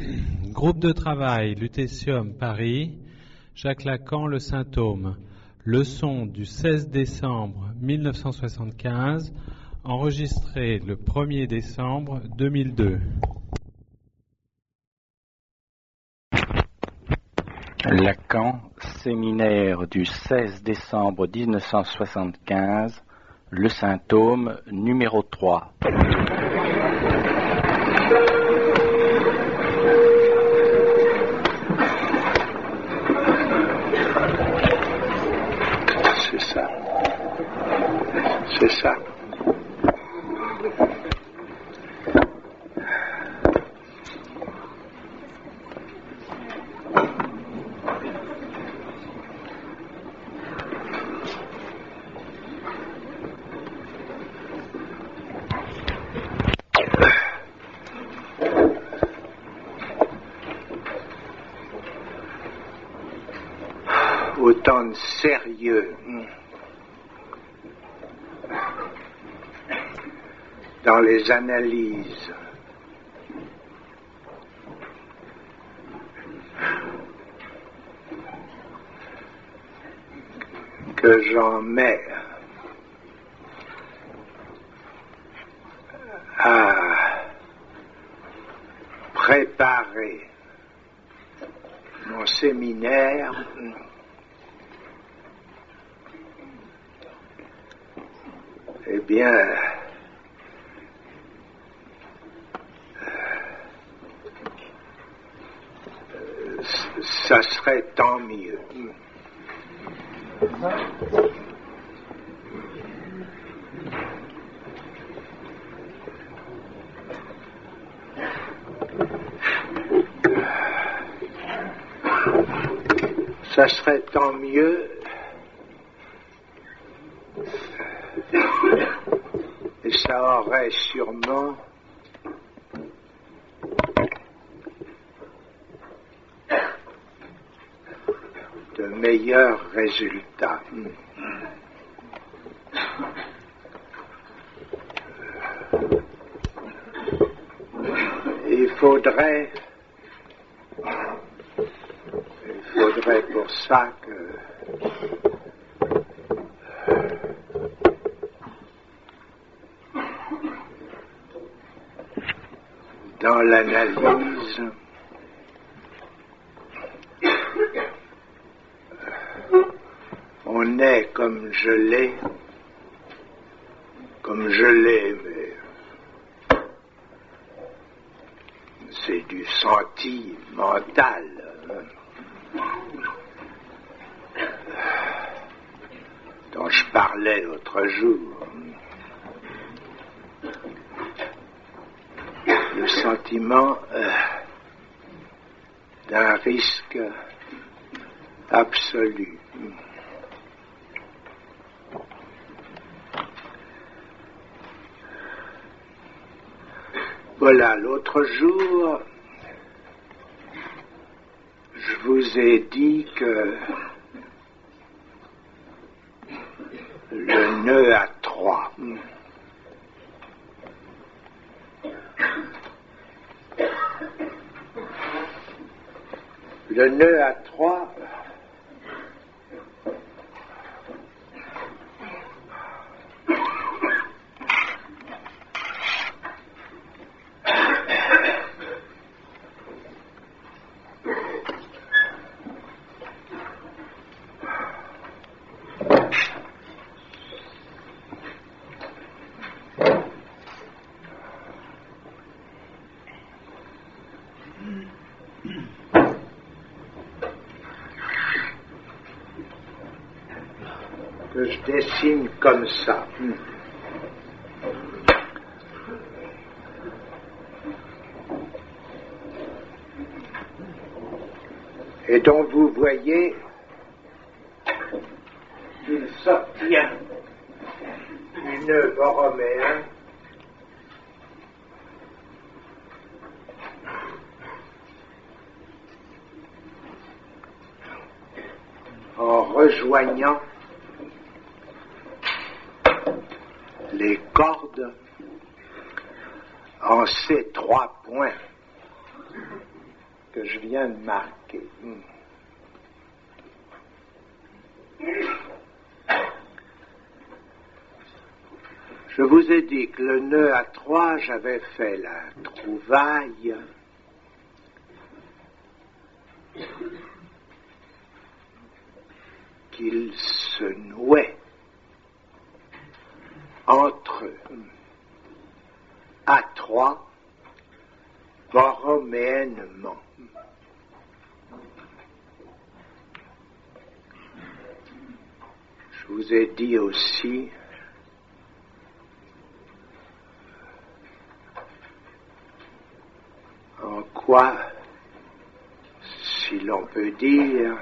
Groupe de travail Lutétium Paris, Jacques Lacan, le symptôme. Leçon du 16 décembre 1975, enregistrée le 1er décembre 2002. Lacan, séminaire du 16 décembre 1975, le symptôme numéro 3. C'est ça. Autant de sérieux dans les analyses que j'en mets à préparer mon séminaire, eh bien, ça serait tant mieux. Ça serait tant mieux. Et ça aurait sûrement de meilleurs résultats. Il faudrait pour ça que dans l'analyse, on est comme je l'ai, mais c'est du sentimental dont je parlais l'autre jour. Le sentiment d'un risque absolu. Voilà, l'autre jour, je vous ai dit que le nœud à 3. Le nœud à 3 que je dessine comme ça. Et dont vous voyez qu'il s'obtient du nœud borroméen en rejoignant les cordes en ces 3 points. que je viens de marquer. Je vous ai dit que le nœud à 3, j'avais fait la trouvaille qu'il se nouait entre A3 borroméennement. Je vous ai dit aussi en quoi, si l'on peut dire,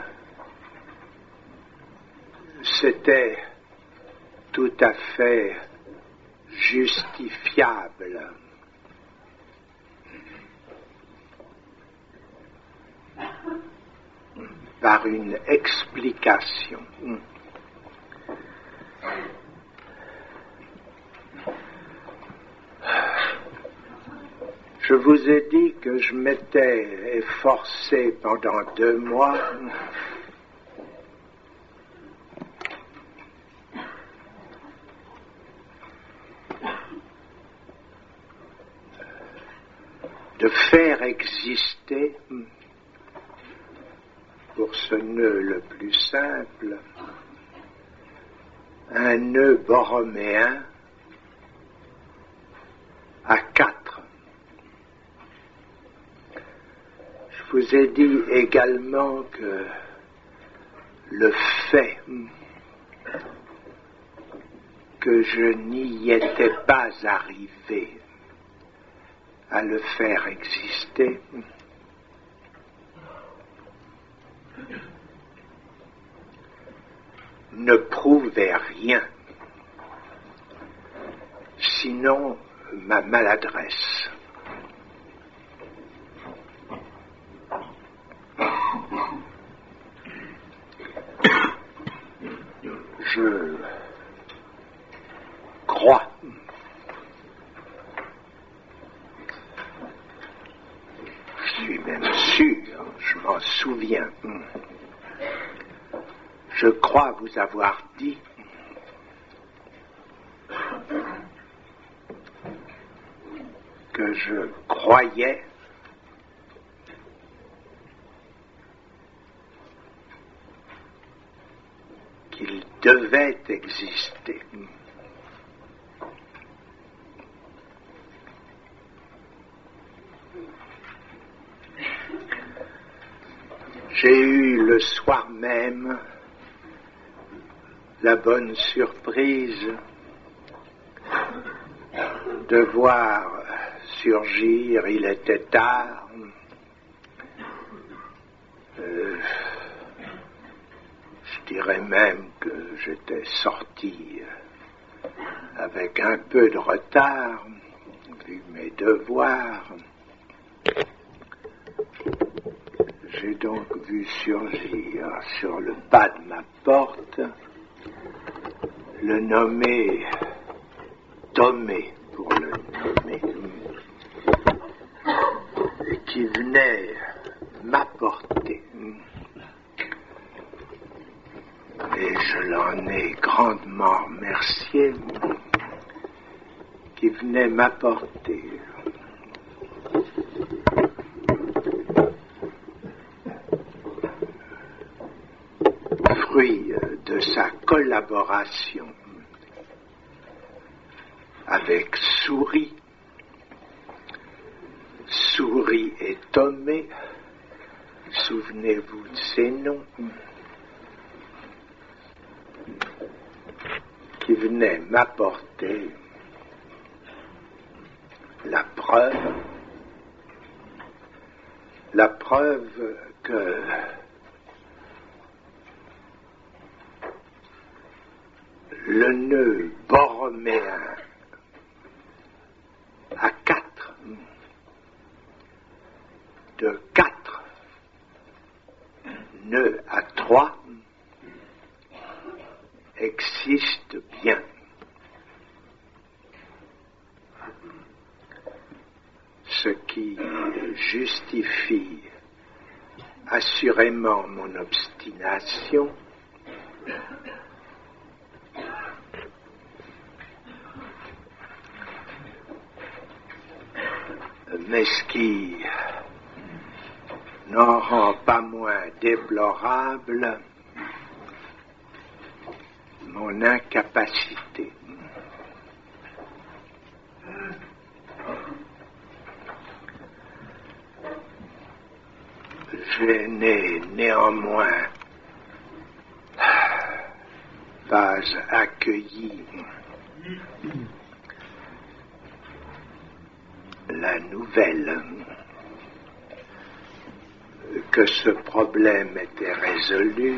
c'était tout à fait justifiable par une explication. Je vous ai dit que je m'étais efforcé pendant 2 mois de faire exister, pour ce nœud le plus simple, un nœud borroméen à 4. Je vous ai dit également que le fait que je n'y étais pas arrivé à le faire exister ne prouvait rien, sinon ma maladresse. Je crois je suis même sûr, je m'en souviens, je crois vous avoir dit que je croyais qu'il devait exister. J'ai eu le soir même la bonne surprise de voir surgir, il était tard, je dirais même que j'étais sorti avec un peu de retard, vu mes devoirs. J'ai donc vu surgir sur le pas de ma porte le nommé Tomé, pour le nommer, qui venait m'apporter, et je l'en ai grandement remercié, qui venait m'apporter fruit de sa collaboration avec Souris et Tomé, souvenez-vous de ces noms, qui venaient m'apporter la preuve que le nœud borroméen à 4, de 4 nœuds à 3, existe bien. Ce qui justifie assurément mon obstination, mais ce qui n'en rend pas moins déplorable mon incapacité. Je n'ai néanmoins pas accueilli la nouvelle que ce problème était résolu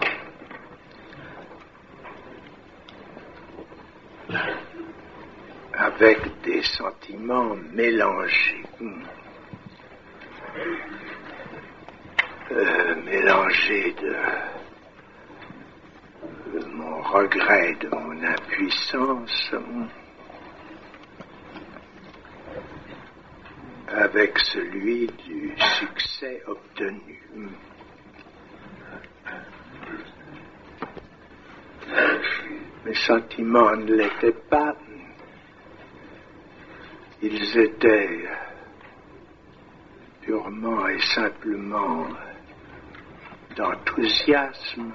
avec des sentiments mélangés. Mélangés de mon regret de mon impuissance avec celui du succès obtenu. Mes sentiments ne l'étaient pas. Ils étaient purement et simplement d'enthousiasme.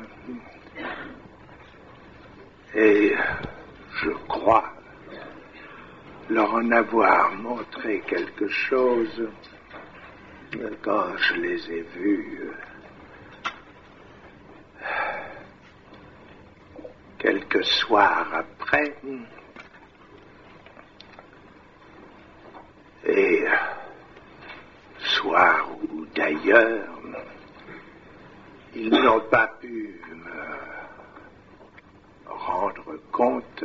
Et je crois leur en avoir montré quelque chose quand je les ai vus quelques soirs après. Et soir ou d'ailleurs, ils n'ont pas pu me rendre compte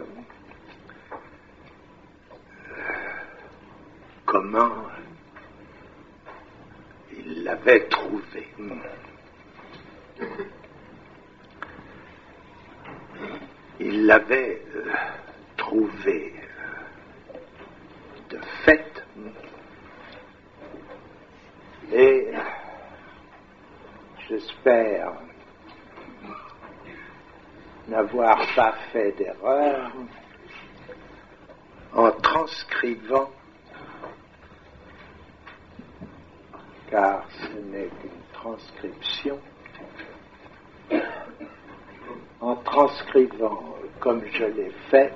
comment ils l'avaient trouvé. Ils l'avaient trouvé de fait. Et j'espère n'avoir pas fait d'erreur en transcrivant, car ce n'est qu'une transcription, en transcrivant comme je l'ai fait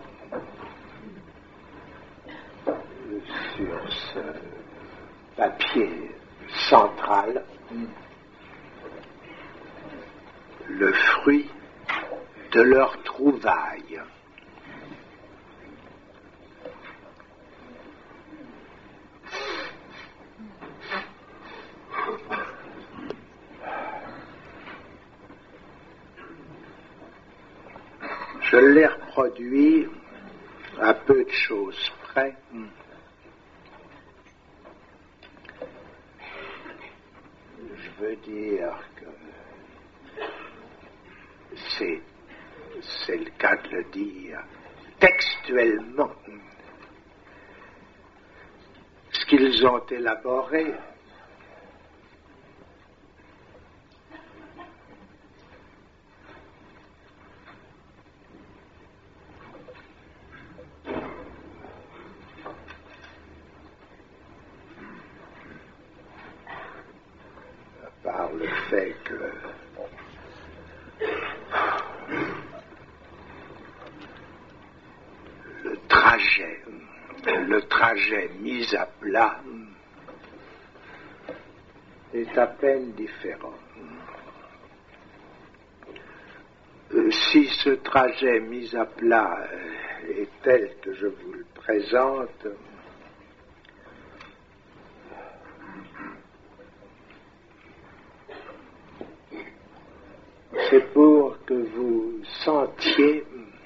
sur ce papier central, le fruit de leur trouvaille. Je l'ai reproduit à peu de choses près. Je veux dire que c'est le cas de le dire textuellement ce qu'ils ont élaboré. Par le fait que le trajet mis à plat est à peine différent. Si ce trajet mis à plat est tel que je vous le présente, c'est pour que vous sentiez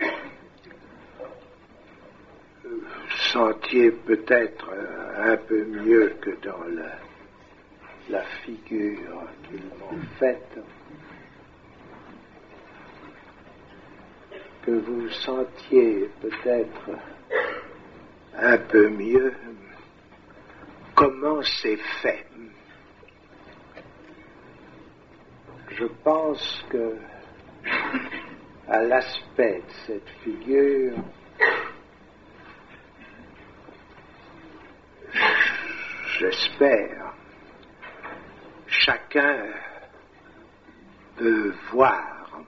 peut-être un peu mieux que dans la figure qu'ils m'ont faite, que vous sentiez peut-être un peu mieux comment c'est fait. je pense que, à l'aspect de cette figure, j'espère, chacun peut voir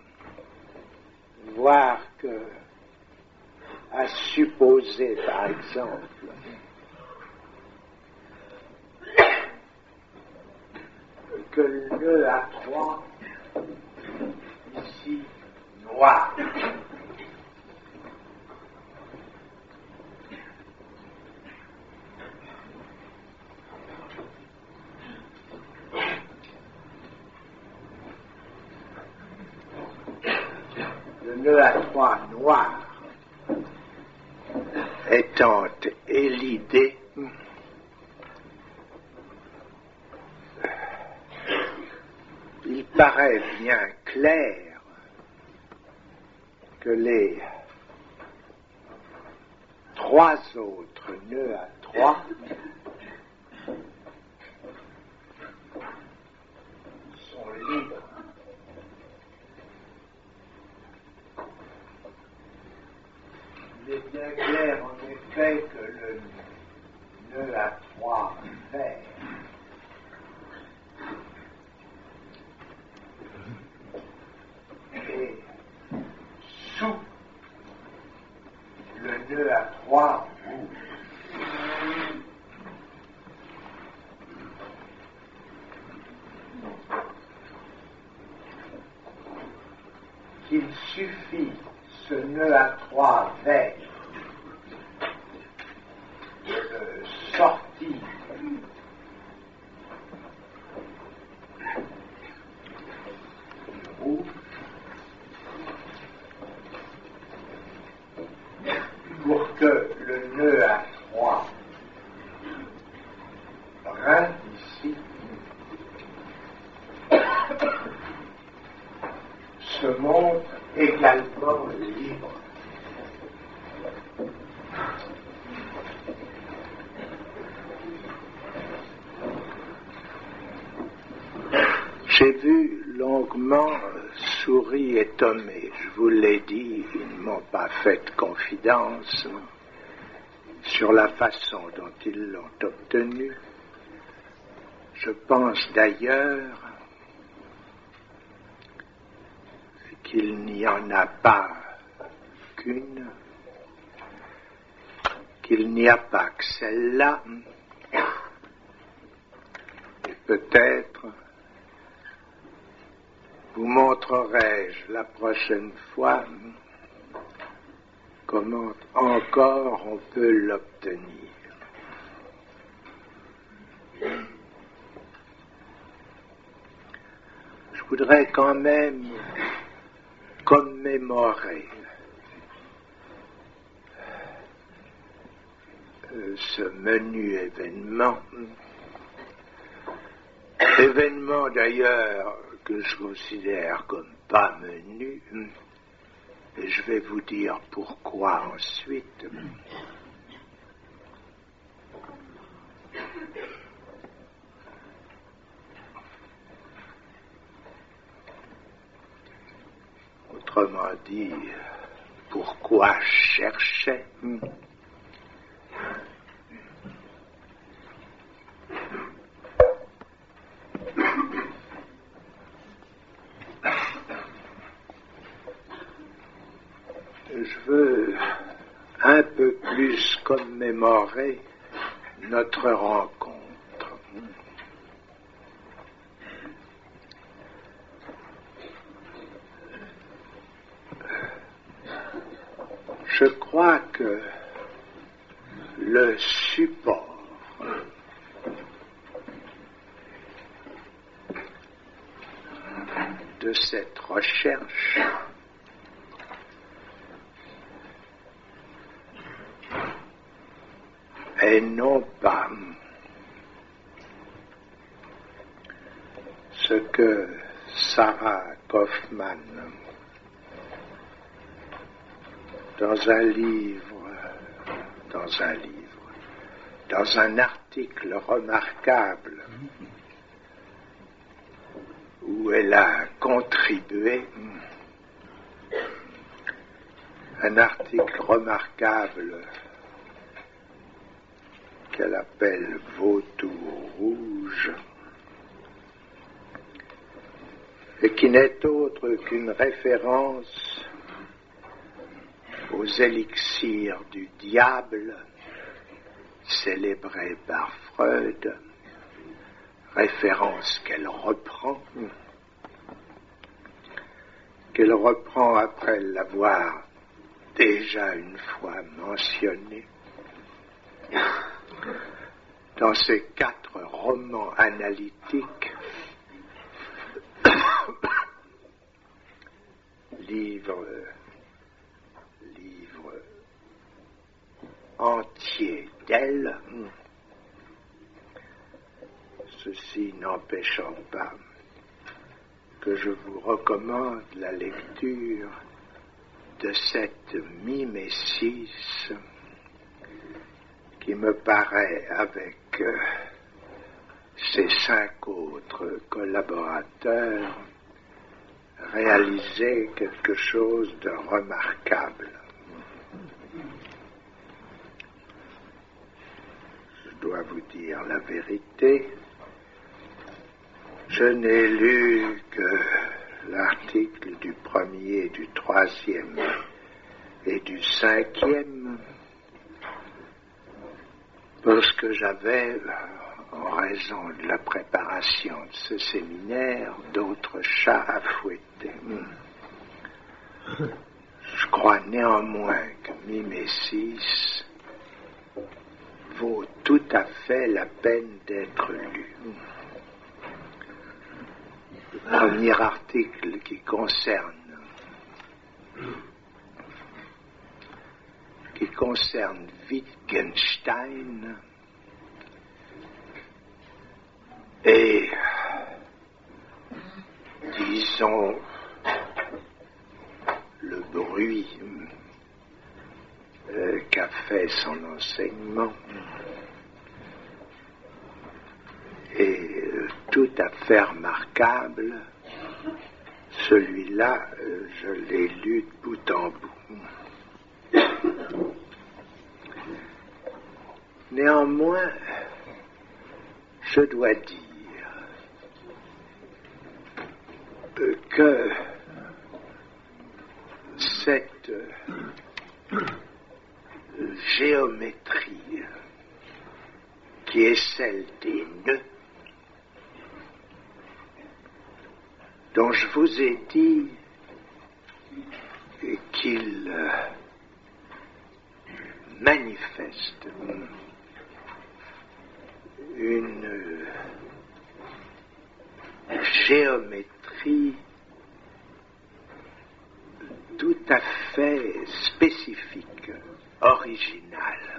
que, à supposer par exemple, que le nœud à 3, ici, noir, le nœud à 3 noir étant élidé, il paraît bien clair que les 3 autres nœuds à 3 sont libres. Il est bien clair en effet que le nœud à 3 vert et sous le nœud à 3 rouge. Qu'il suffit ce nœud à 3 vert de sortir du rouge pour que le nœud à 3 brun ici se montre également libre. J'ai vu longuement Souris et Tomé. Je vous l'ai dit, ils ne m'ont pas fait confidence sur la façon dont ils l'ont obtenu. Je pense d'ailleurs qu'il n'y en a pas qu'une, qu'il n'y a pas que celle-là, et peut-être vous montrerai-je la prochaine fois comment encore on peut l'obtenir. Je voudrais quand même commémorer ce menu événement d'ailleurs que je considère comme pas menu, et je vais vous dire pourquoi ensuite. Autrement dit, pourquoi chercher? Je veux un peu plus commémorer notre rencontre. Je crois que le support de cette recherche est non pas ce que Sarah Kaufmann, dans un article remarquable où elle a contribué. Un article remarquable qu'elle appelle Vautour rouge et qui n'est autre qu'une référence aux élixirs du diable célébrés par Freud, référence qu'elle reprend après l'avoir déjà une fois mentionné dans ses 4 romans analytiques, livres entiers d'elle, ceci n'empêchant pas que je vous recommande la lecture de cette mimésis qui me paraît, avec ses 5 autres collaborateurs, réaliser quelque chose de remarquable. Je dois vous dire la vérité, je n'ai lu que l'article du 1er, du 3e et du 5e, parce que j'avais, en raison de la préparation de ce séminaire, d'autres chats à fouetter. Je crois néanmoins que Mimésis vaut tout à fait la peine d'être lu. Le premier article qui concerne Wittgenstein et, disons, le bruit qu'a fait son enseignement est tout à fait remarquable. Celui-là, je l'ai lu de bout en bout. Néanmoins, je dois dire que cette géométrie qui est celle des nœuds, dont je vous ai dit qu'il manifeste une géométrie tout à fait spécifique, originale.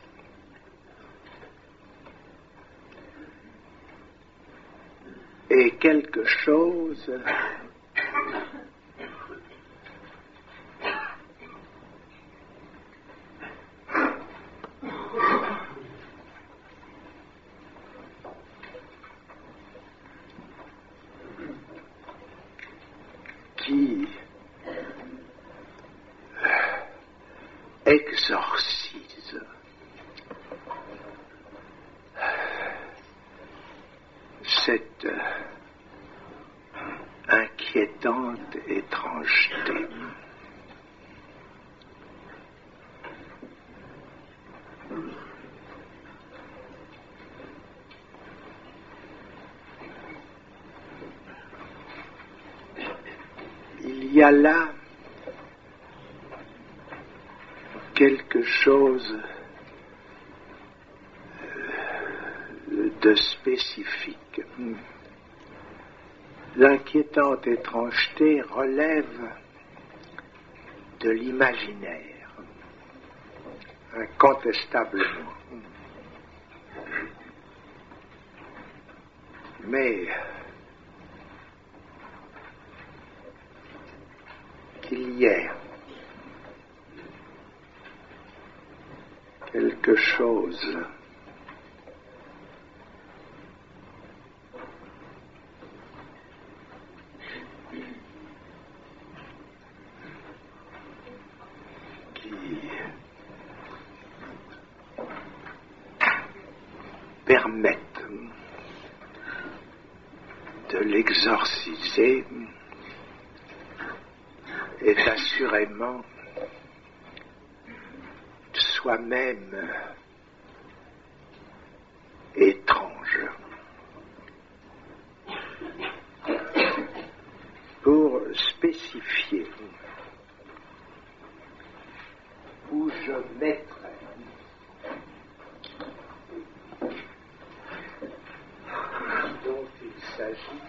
Et quelque chose qui exorcise cette inquiétante étrangeté. Il y a là quelque chose de spécifique. L'inquiétante étrangeté relève de l'imaginaire, incontestablement. Mais qu'il y ait quelque chose permettent de l'exorciser est assurément soi-même étrange. Pour spécifier où je mettrai dont il s'agit,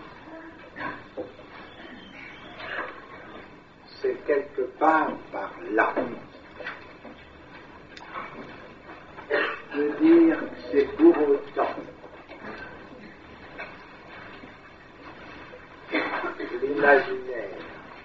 c'est quelque part par là. De dire que c'est pour autant l'imaginaire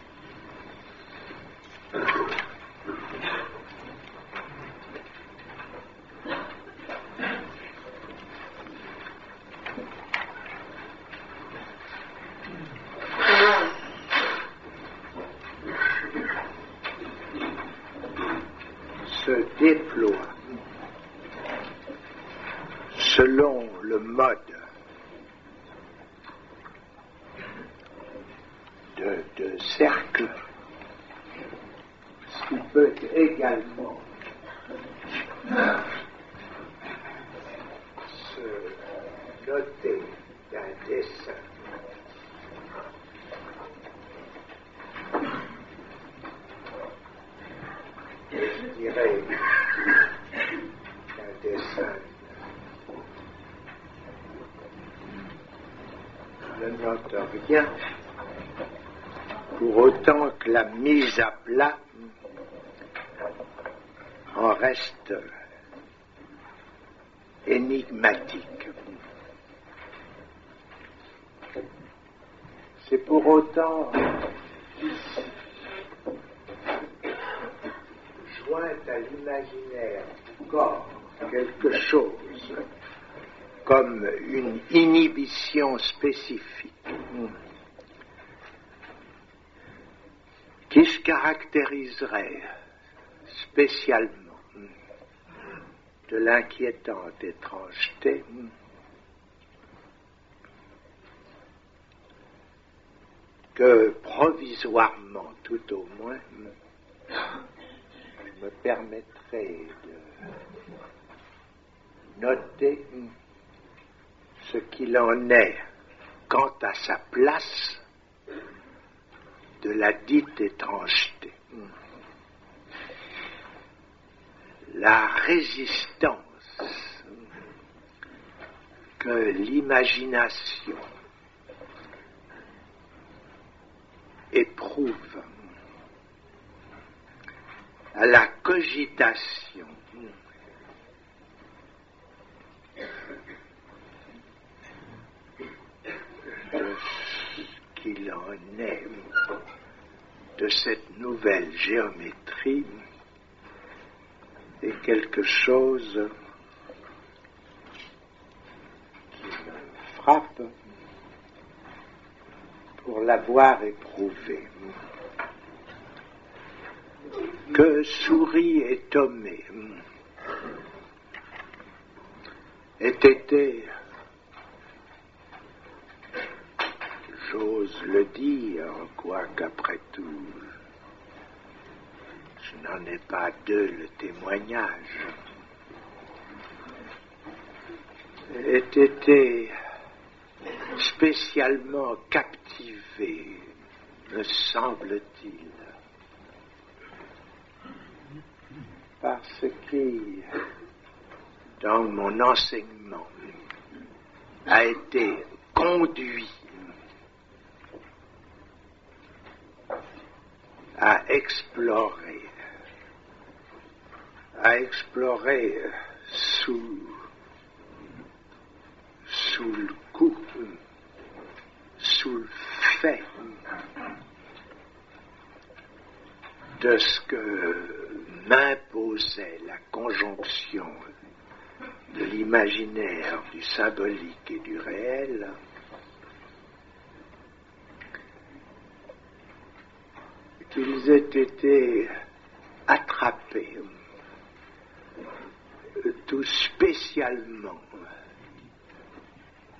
se déploie selon le mode de cercle, ce qui peut également se noter d'un dessin. Je dirais un dessin ne note rien, pour autant que la mise à plat en reste énigmatique. C'est pour autant jointe à l'imaginaire du corps quelque chose comme une inhibition spécifique qui se caractériserait spécialement de l'inquiétante étrangeté que provisoirement, tout au moins, je me permettrai de noter ce qu'il en est quant à sa place de la dite étrangeté. La résistance que l'imagination éprouve à la cogitation de ce qu'il en est de cette nouvelle géométrie est quelque chose qui me frappe pour l'avoir éprouvé. Que Souris et Thomé aient été, j'ose le dire, quoiqu'après tout, je n'en ai pas d'eux le témoignage, aient été spécialement captivés, me semble-t-il, par ce qui, dans mon enseignement, a été conduit à explorer sous le coup, sous le fait de ce que m'imposait la conjonction de l'imaginaire, du symbolique et du réel, qu'ils aient été attrapés tout spécialement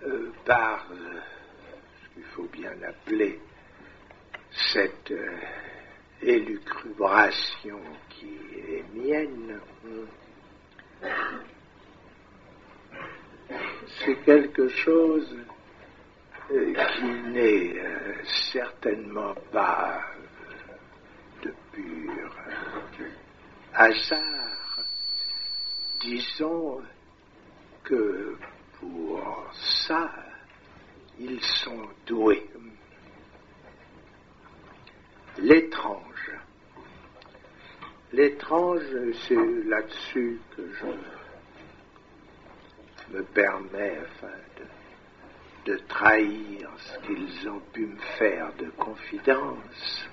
par ce qu'il faut bien appeler cette élucubration qui est mienne, c'est quelque chose qui n'est certainement pas de pur hasard. Disons que pour ça, ils sont doués. L'étrange, c'est là-dessus que je me permets de trahir ce qu'ils ont pu me faire de confidence.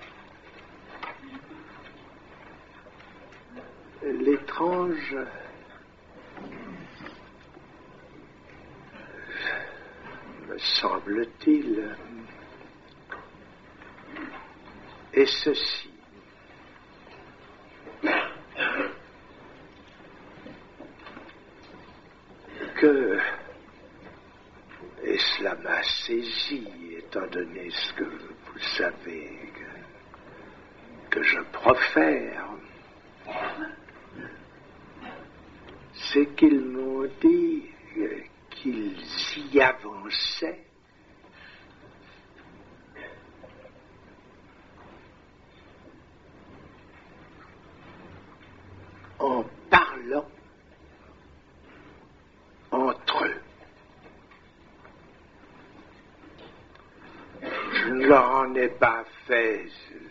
L'étrange, me semble-t-il, est ceci. Que, et cela m'a saisi, étant donné ce que vous savez que je profère, c'est qu'ils m'ont dit qu'ils y avançaient en parlant entre eux. Je ne leur en ai pas fait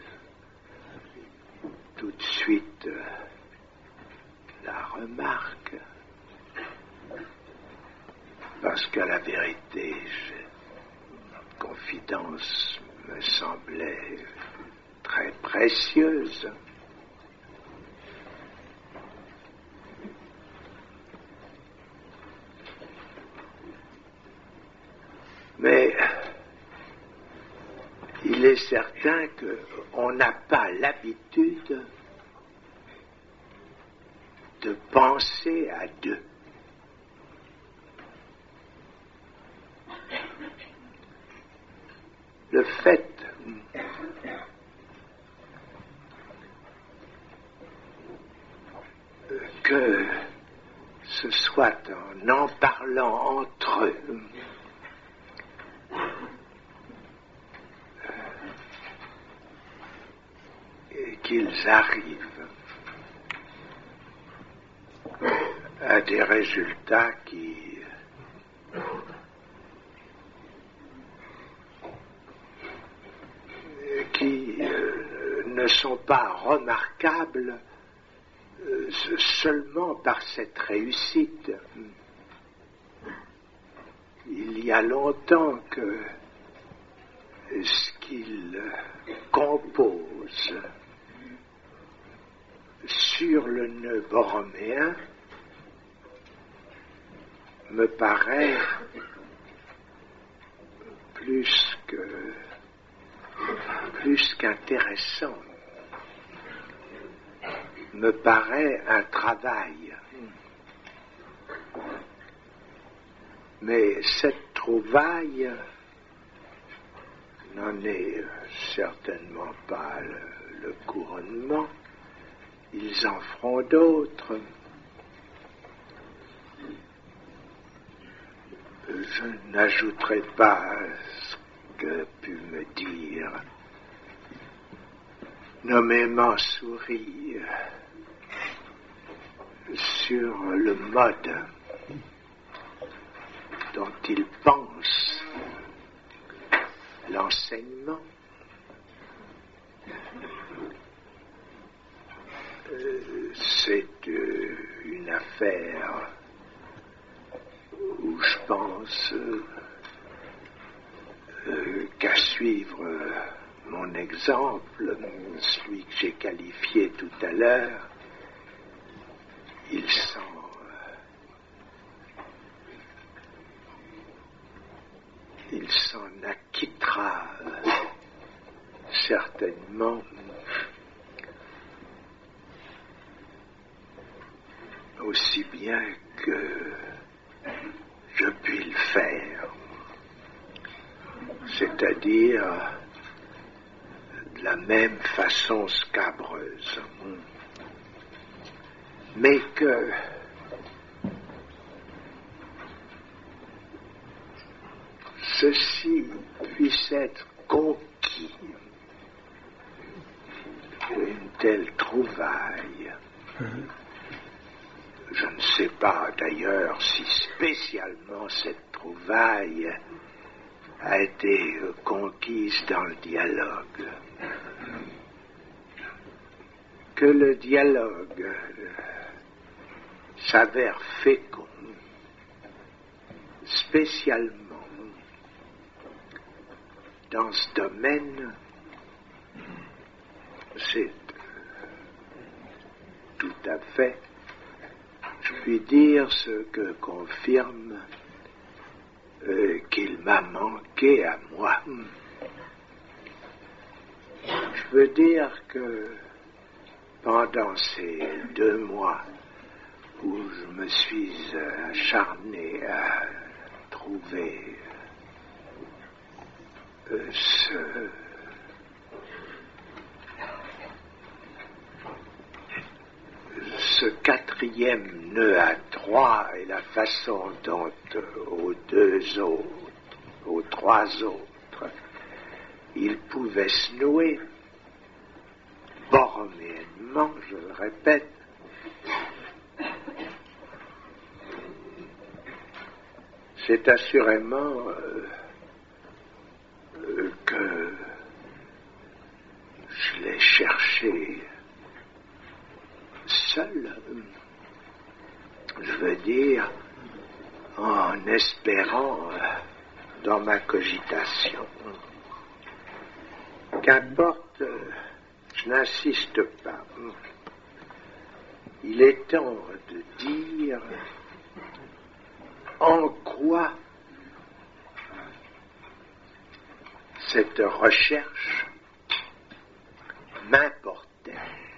tout de suite la remarque, parce qu'à la vérité, cette confidence me semblait très précieuse. Mais il est certain qu'on n'a pas l'habitude de penser à deux. Le fait que ce soit en parlant entre eux qu'ils arrivent à des résultats qui ne sont pas remarquables seulement par cette réussite. Il y a longtemps que ce qu'ils composent sur le nœud borroméen me paraît plus qu'intéressant, me paraît un travail. Mais cette trouvaille n'en est certainement pas le couronnement. Ils en feront d'autres. Je n'ajouterai pas ce que pu me dire nommément Souris sur le mode dont il pense l'enseignement. C'est une affaire où je pense qu'à suivre mon exemple, celui que j'ai qualifié tout à l'heure, il s'en acquittera certainement aussi bien que je puis le faire. c'est-à-dire de la même façon scabreuse, mais que ceci puisse être conquis, une telle trouvaille. Je ne sais pas d'ailleurs si spécialement cette trouvaille a été conquise dans le dialogue. Que le dialogue s'avère fécond, spécialement dans ce domaine, c'est tout à fait, je puis dire, ce que confirme qu'il m'a manqué à moi. Je veux dire que pendant ces 2 mois où je me suis acharné à trouver ce 4e nœud à 3 et la façon dont aux 3 autres, il pouvait se nouer borroméennement, je le répète, c'est assurément que je l'ai cherché seul, je veux dire, en espérant dans ma cogitation. Qu'importe, je n'insiste pas. Il est temps de dire en quoi cette recherche m'importait.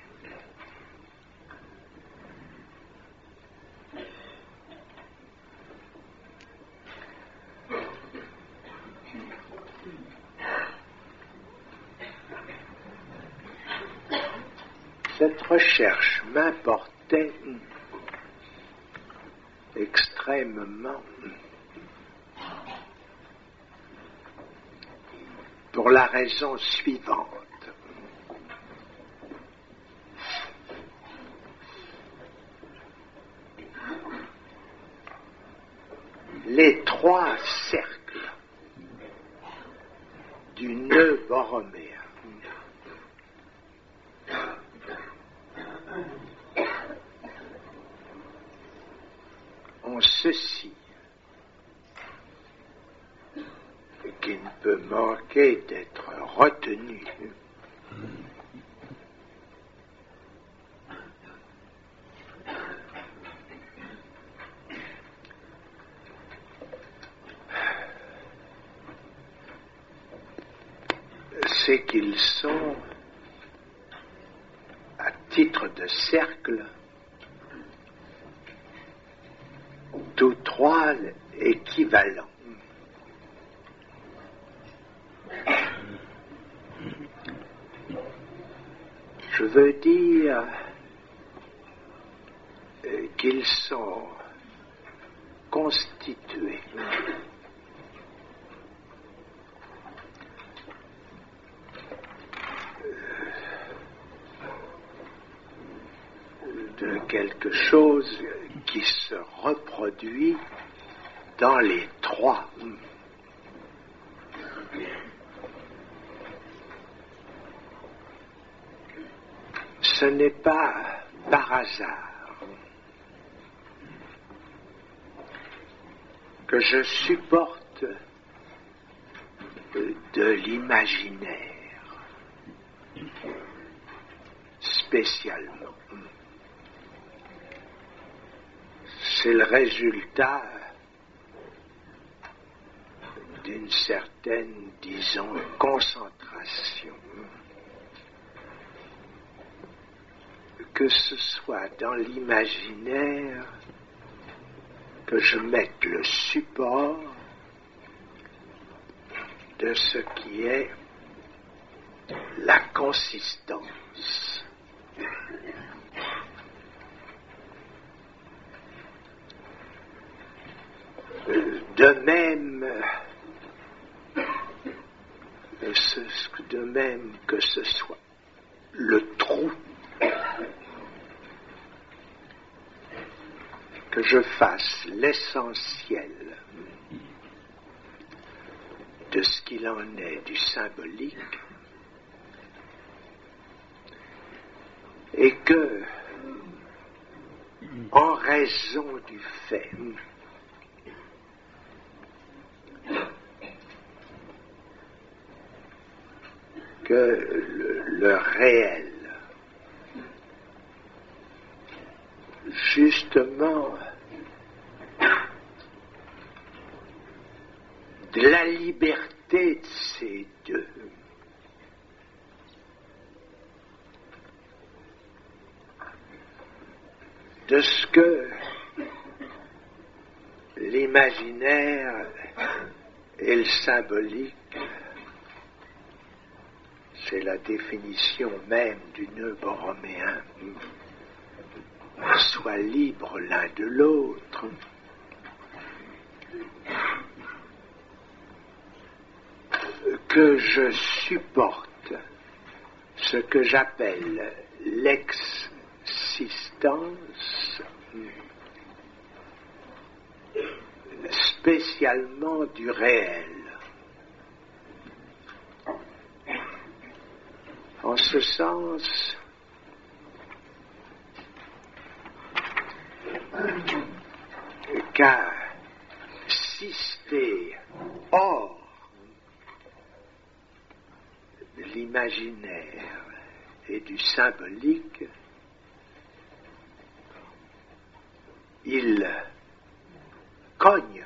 Cette recherche m'importait extrêmement pour la raison suivante. Les 3 cercles du nœud borroméen ont ceci qui ne peut manquer d'être retenu. C'est qu'ils sont, à titre de cercle, tous 3 équivalents. Je veux dire qu'ils sont constitués de quelque chose qui se reproduit dans les 3. Ce n'est pas par hasard que je supporte de l'imaginaire spécialement. C'est le résultat d'une certaine, disons, concentration. Que ce soit dans l'imaginaire que je mette le support de ce qui est la consistance. De même que ce soit le trou, que je fasse l'essentiel de ce qu'il en est du symbolique, et que, en raison du fait que le réel, justement, de la liberté de ces deux, de ce que l'imaginaire et le symbolique, c'est la définition même du nœud borroméen, soient libres l'un de l'autre. Que je supporte ce que j'appelle l'existence, spécialement du réel. En ce sens, car sister hors de l'imaginaire et du symbolique, il cogne,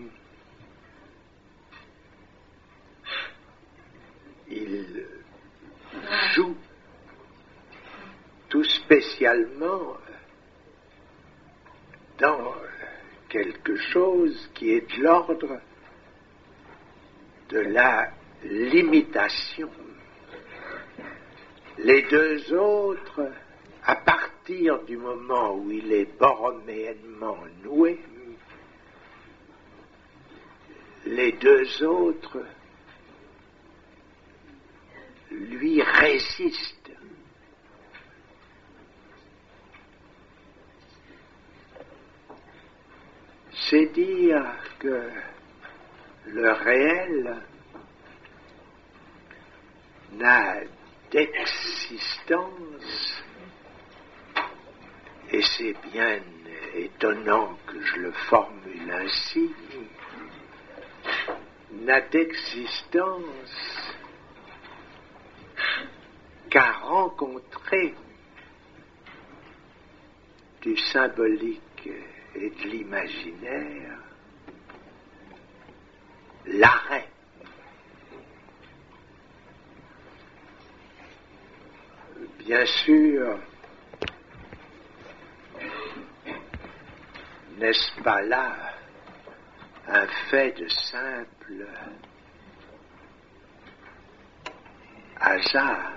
il joue tout spécialement dans quelque chose qui est de l'ordre de la limitation. Les deux autres, à partir du moment où il est borroméennement noué, les deux autres lui résistent. C'est dire que le réel n'a d'existence, et c'est bien étonnant que je le formule ainsi, n'a d'existence qu'à rencontrer du symbolique et de l'imaginaire l'arrêt. Bien sûr, n'est-ce pas là un fait de simple hasard?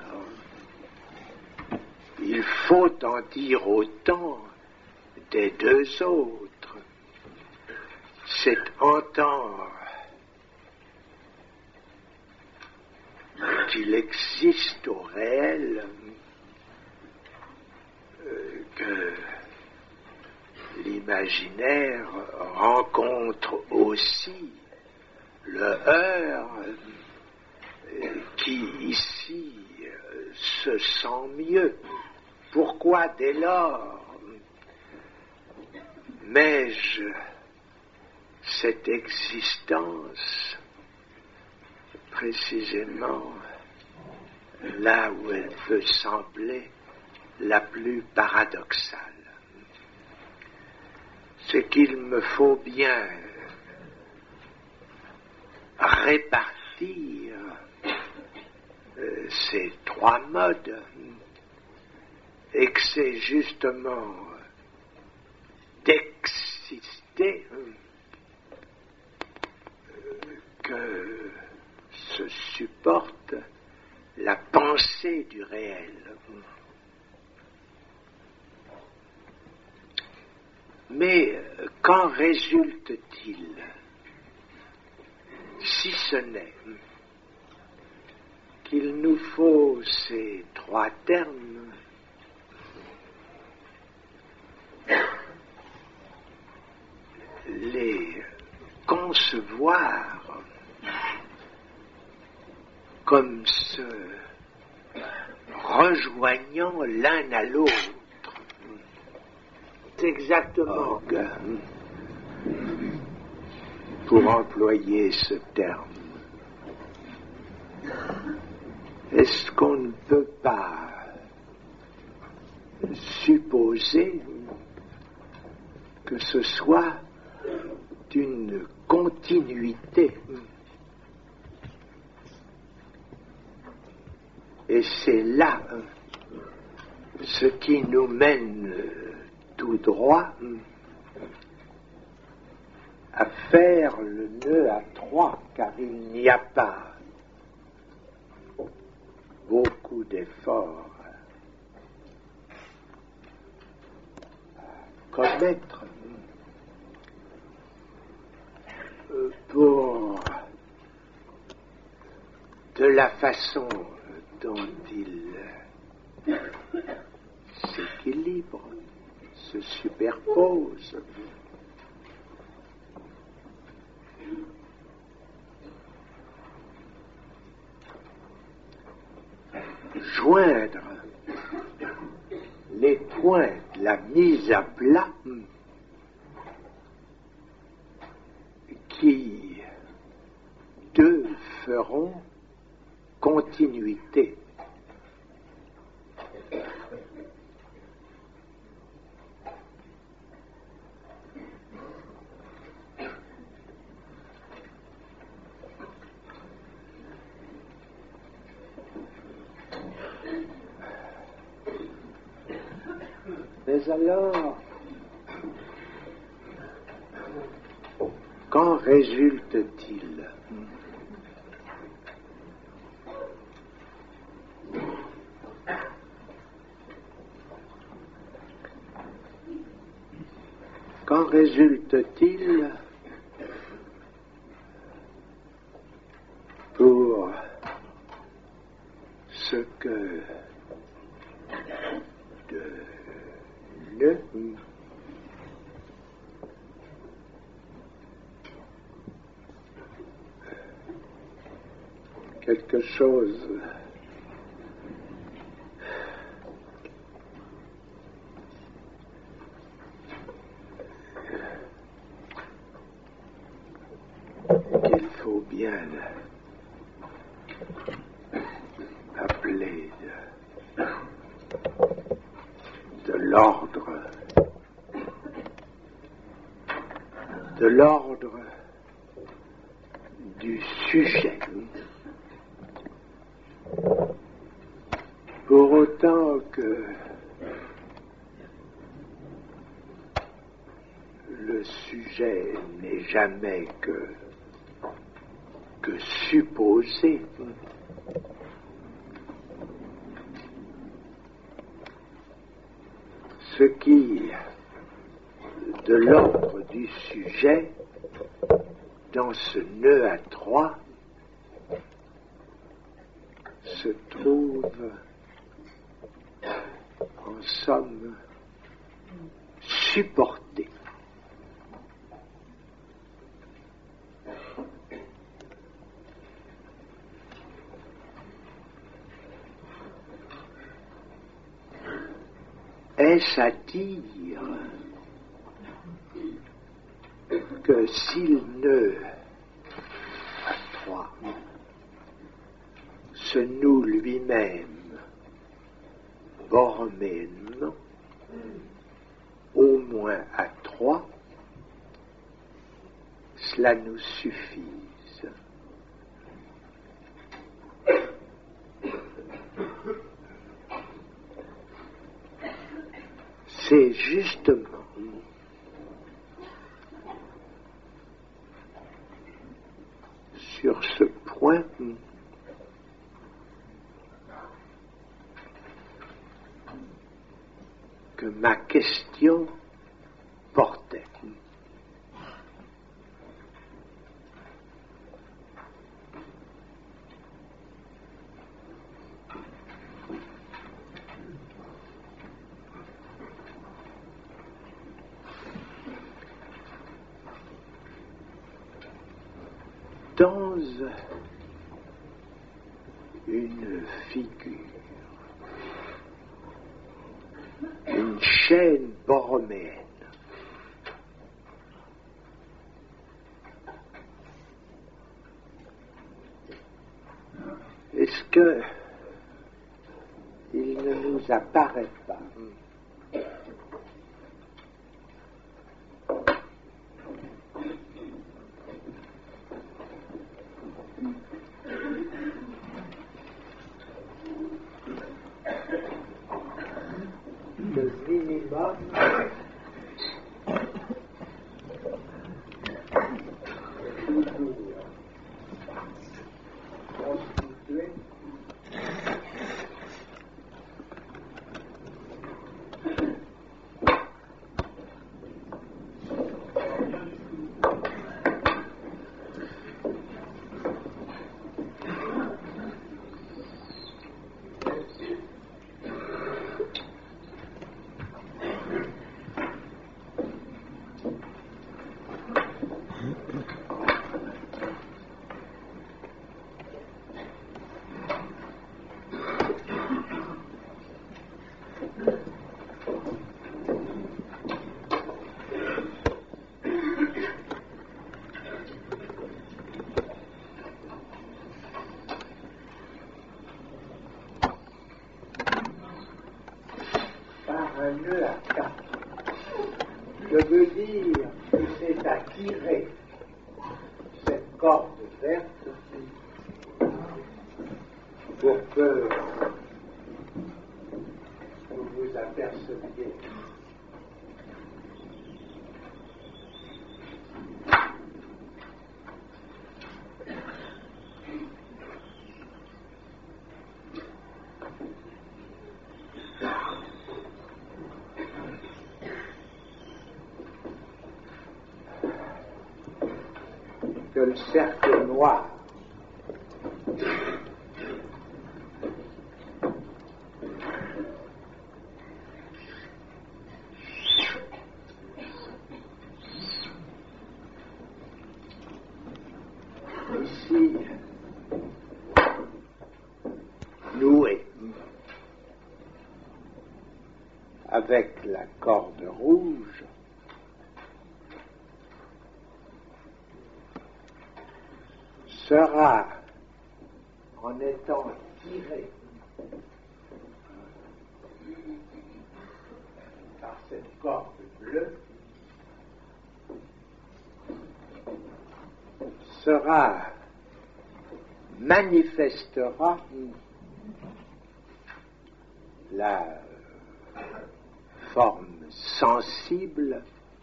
Il faut en dire autant des deux autres. C'est entendre qu'il existe au réel que l'imaginaire rencontre aussi le heurt qui ici se sent mieux. Pourquoi dès lors mets-je cette existence précisément là où elle peut sembler la plus paradoxale? C'est qu'il me faut bien répartir ces trois modes, et que c'est justement d'exister que sens supporte la pensée du réel. Mais qu'en résulte-t-il, si ce n'est qu'il nous faut ces trois termes les concevoir comme se rejoignant l'un à l'autre. C'est exactement pour employer ce terme. Est-ce qu'on ne peut pas supposer que ce soit d'une continuité? Et c'est là ce qui nous mène tout droit à faire le nœud à trois, car il n'y a pas beaucoup d'efforts à commettre pour, de la façon dont il s'équilibre, se superpose, joindre les points de la mise à plat qui, deux, feront continuité. Mais alors, qu'en résulte-t-il? Qu'en résulte-t-il pour ce que de le quelque chose qu'il faut bien appeler de l'ordre du sujet. Pour autant que le sujet n'est jamais que supposé, ce qui, de l'ordre du sujet, dans ce nœud à trois, se trouve en somme supporté. Est-ce à dire que si le nœud à trois se noue lui-même bornément, au moins à trois, cela nous suffise? C'est justement sur ce point point que ma question portait. Dans une figure, une chaîne borroméenne, est-ce que il ne nous apparaît pas le minimum constitué par un nœud à quatre. Je veux dire que c'est à tirer cette corde verte pour que vous vous aperceviez que le cercle noir ici noué avec la corde rouge sera, en étant tiré par cette corde bleue, manifestera la forme sensible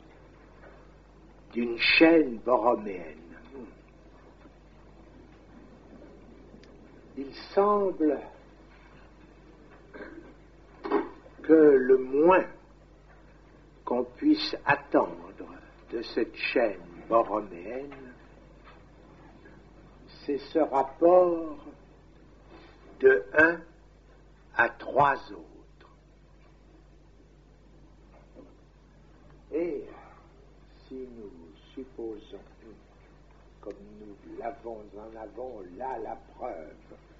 d'une chaîne borroméenne. Il semble que le moins qu'on puisse attendre de cette chaîne borroméenne, c'est ce rapport de 1 à 3 autres. Et si nous supposons, comme nous en avons là la preuve,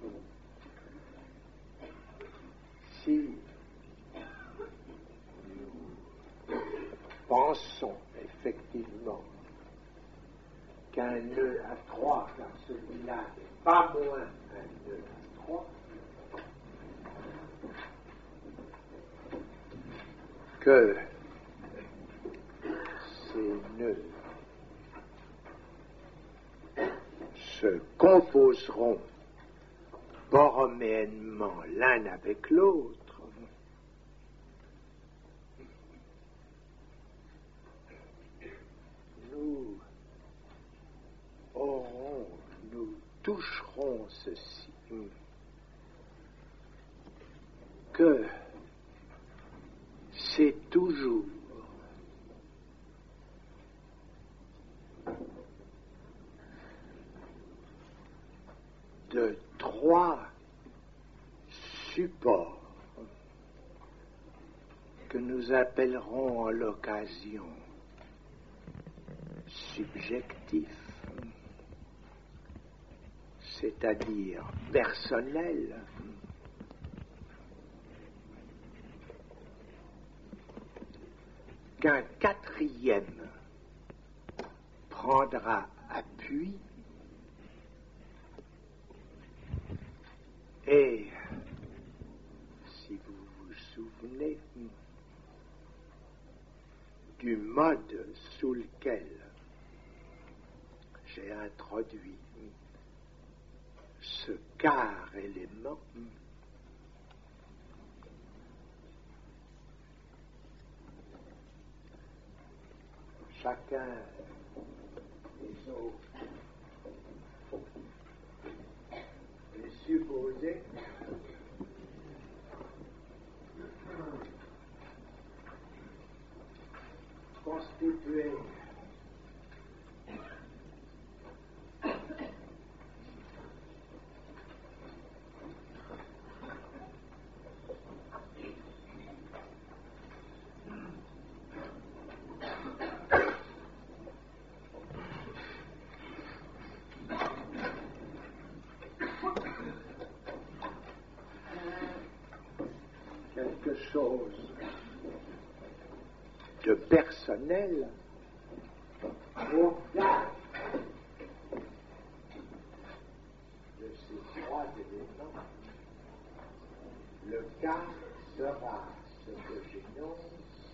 si nous pensons effectivement qu'un nœud à 3, car celui-là n'est pas moins un nœud à 3, que ces nœuds se composeront borroméennement l'un avec l'autre, nous aurons, nous toucherons ceci, que c'est toujours de trois supports que nous appellerons en l'occasion subjectifs, c'est-à-dire personnels, qu'un quatrième prendra appui et, si vous vous souvenez, du mode sous lequel j'ai introduit ce quart élément, chacun des autres est supposé constituer quelque chose de personnel au cas de ces trois éléments. Le cas sera ce que j'énonce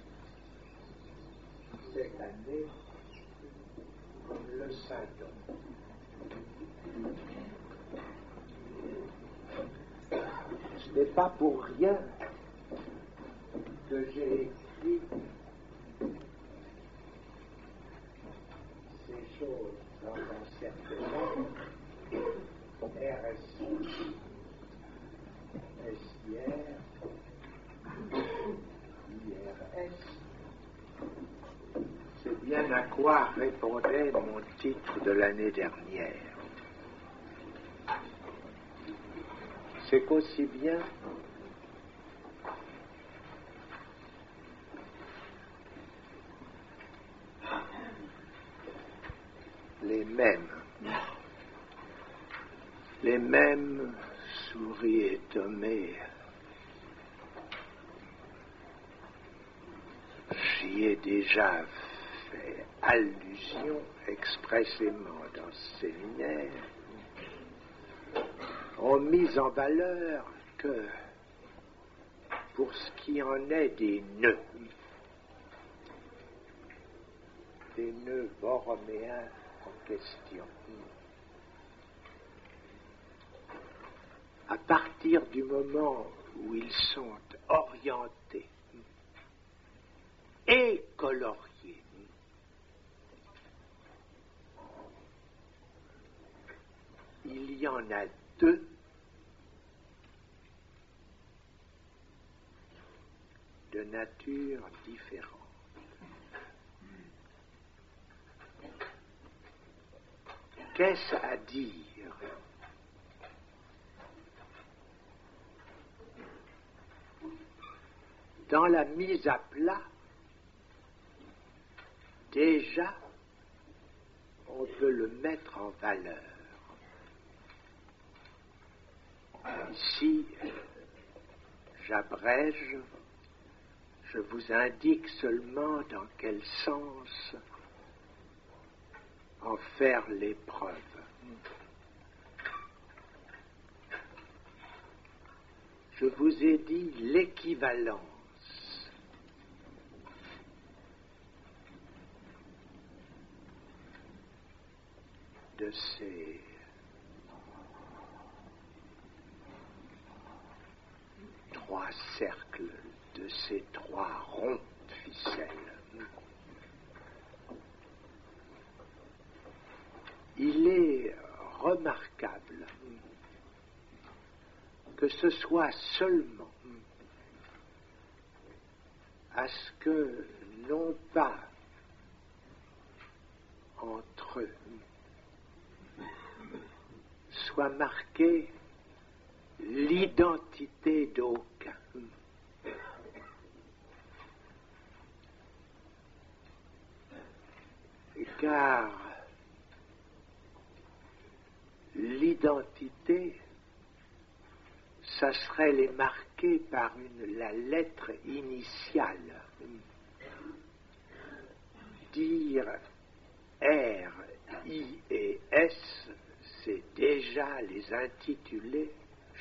cette année comme le symptôme. Ce n'est pas pour rien que j'ai écrit ces choses dans un certain ordre, RSI, SIR, IRS. C'est bien à quoi répondait mon titre de l'année dernière. C'est qu'aussi bien les mêmes souris étommées, j'y ai déjà fait allusion expressément dans ce séminaire, ont mis en valeur que, pour ce qui en est des nœuds borroméens en question, à partir du moment où ils sont orientés et coloriés, il y en a deux de nature différente. Qu'est-ce à dire dans la mise à plat? Déjà, on peut le mettre en valeur. Ici, j'abrège, je vous indique seulement dans quel sens en faire l'épreuve. Je vous ai dit l'équivalence de ces trois cercles, de ces trois ronds de ficelle. Il est remarquable que ce soit seulement à ce que, non pas entre eux, soit marquée l'identité d'aucun. Car l'identité, ça serait les marquer par la lettre initiale. Dire R, I et S, c'est déjà les intituler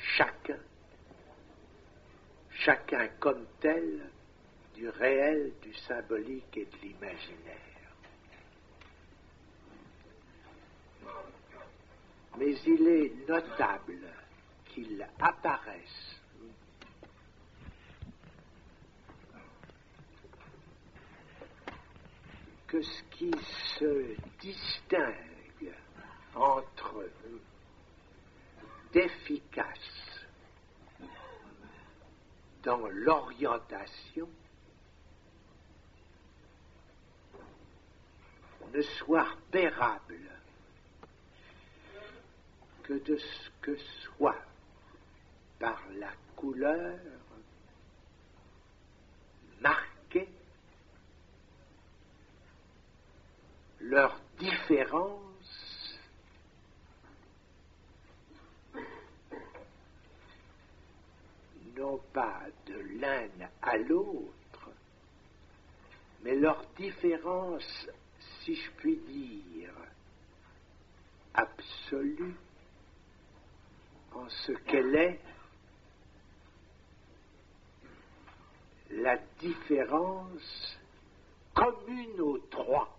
chacun comme tel, du réel, du symbolique et de l'imaginaire. Mais il est notable qu'il apparaisse que ce qui se distingue entre d'efficace dans l'orientation ne soit repérable que de ce que soit par la couleur marquée leur différence non pas de l'un à l'autre, mais leur différence, si je puis dire, absolue, en ce qu'elle est la différence commune aux trois.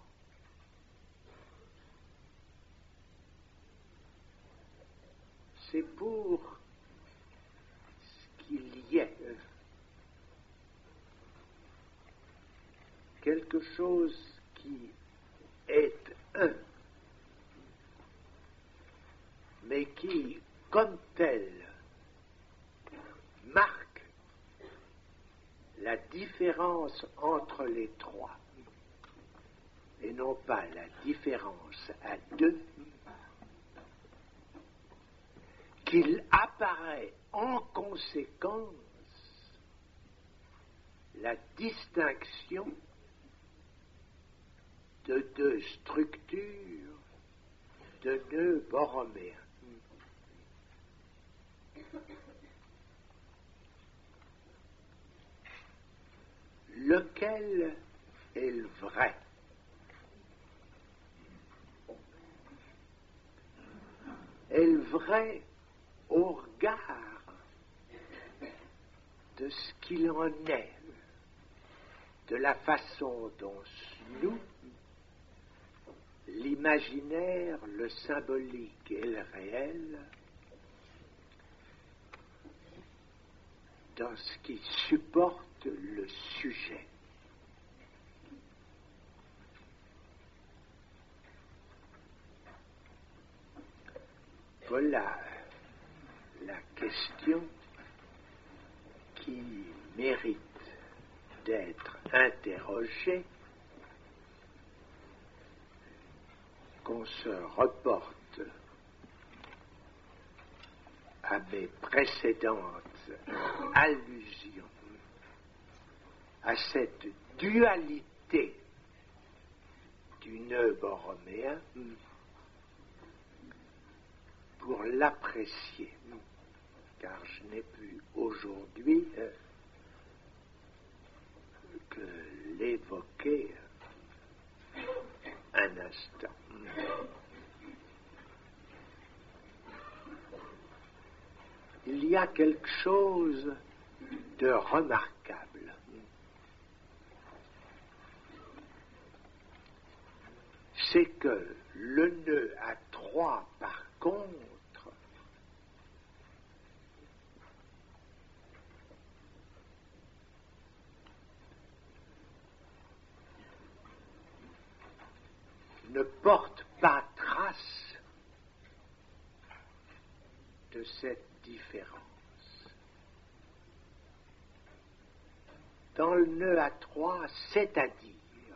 C'est pour ce qu'il y ait quelque chose qui est un, mais qui, comme tel, marque la différence entre les trois, et non pas la différence à deux, qu'il apparaît en conséquence la distinction de deux structures de nœuds borroméens. Lequel est le vrai? Est le vrai au regard de ce qu'il en est, de la façon dont nous, l'imaginaire, le symbolique et le réel, dans ce qui supporte le sujet. Voilà la question qui mérite d'être interrogée, qu'on se reporte à mes précédentes allusions à cette dualité du nœud borroméen pour l'apprécier, car je n'ai pu aujourd'hui que l'évoquer un instant. Il y a quelque chose de remarquable. C'est que le nœud à trois, par contre, ne porte pas trace de cette différence. Dans le nœud à trois, c'est-à-dire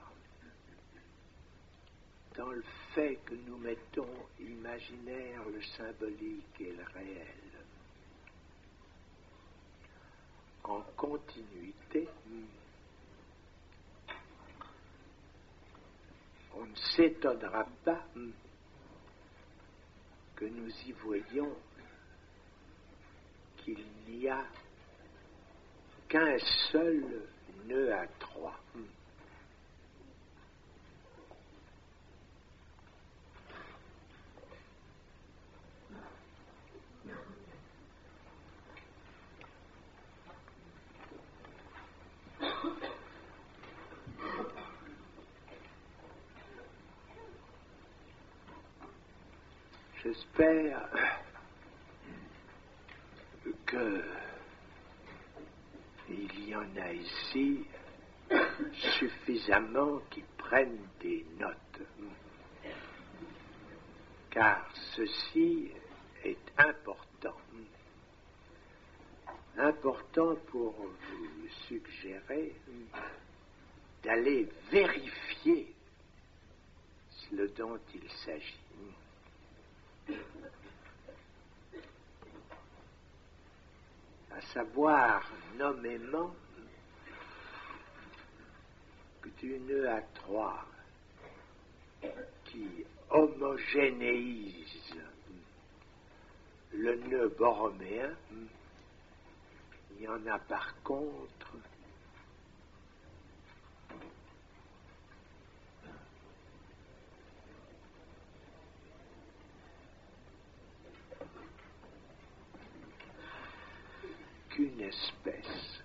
dans le fait que nous mettons imaginaire, le symbolique et le réel en continuité, on ne s'étonnera pas que nous y voyions qu'il n'y a qu'un seul nœud à trois. J'espère que il y en a ici suffisamment qui prennent des notes, car ceci est important. Important pour vous suggérer d'aller vérifier ce dont il s'agit. À savoir nommément que du nœud à trois qui homogénéise le nœud borroméen, il y en a par contre qu'une espèce.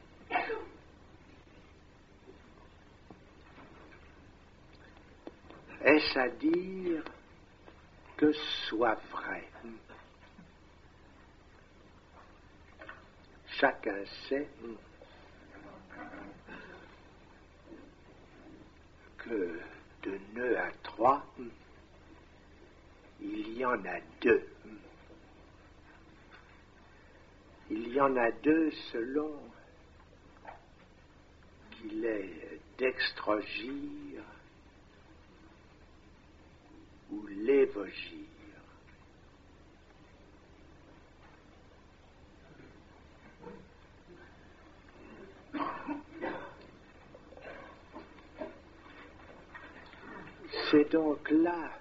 Est-ce à dire que ce soit vrai? Chacun sait que de nœud à trois, il y en a deux. Il y en a deux selon qu'il est dextrogire ou lévogire. C'est donc là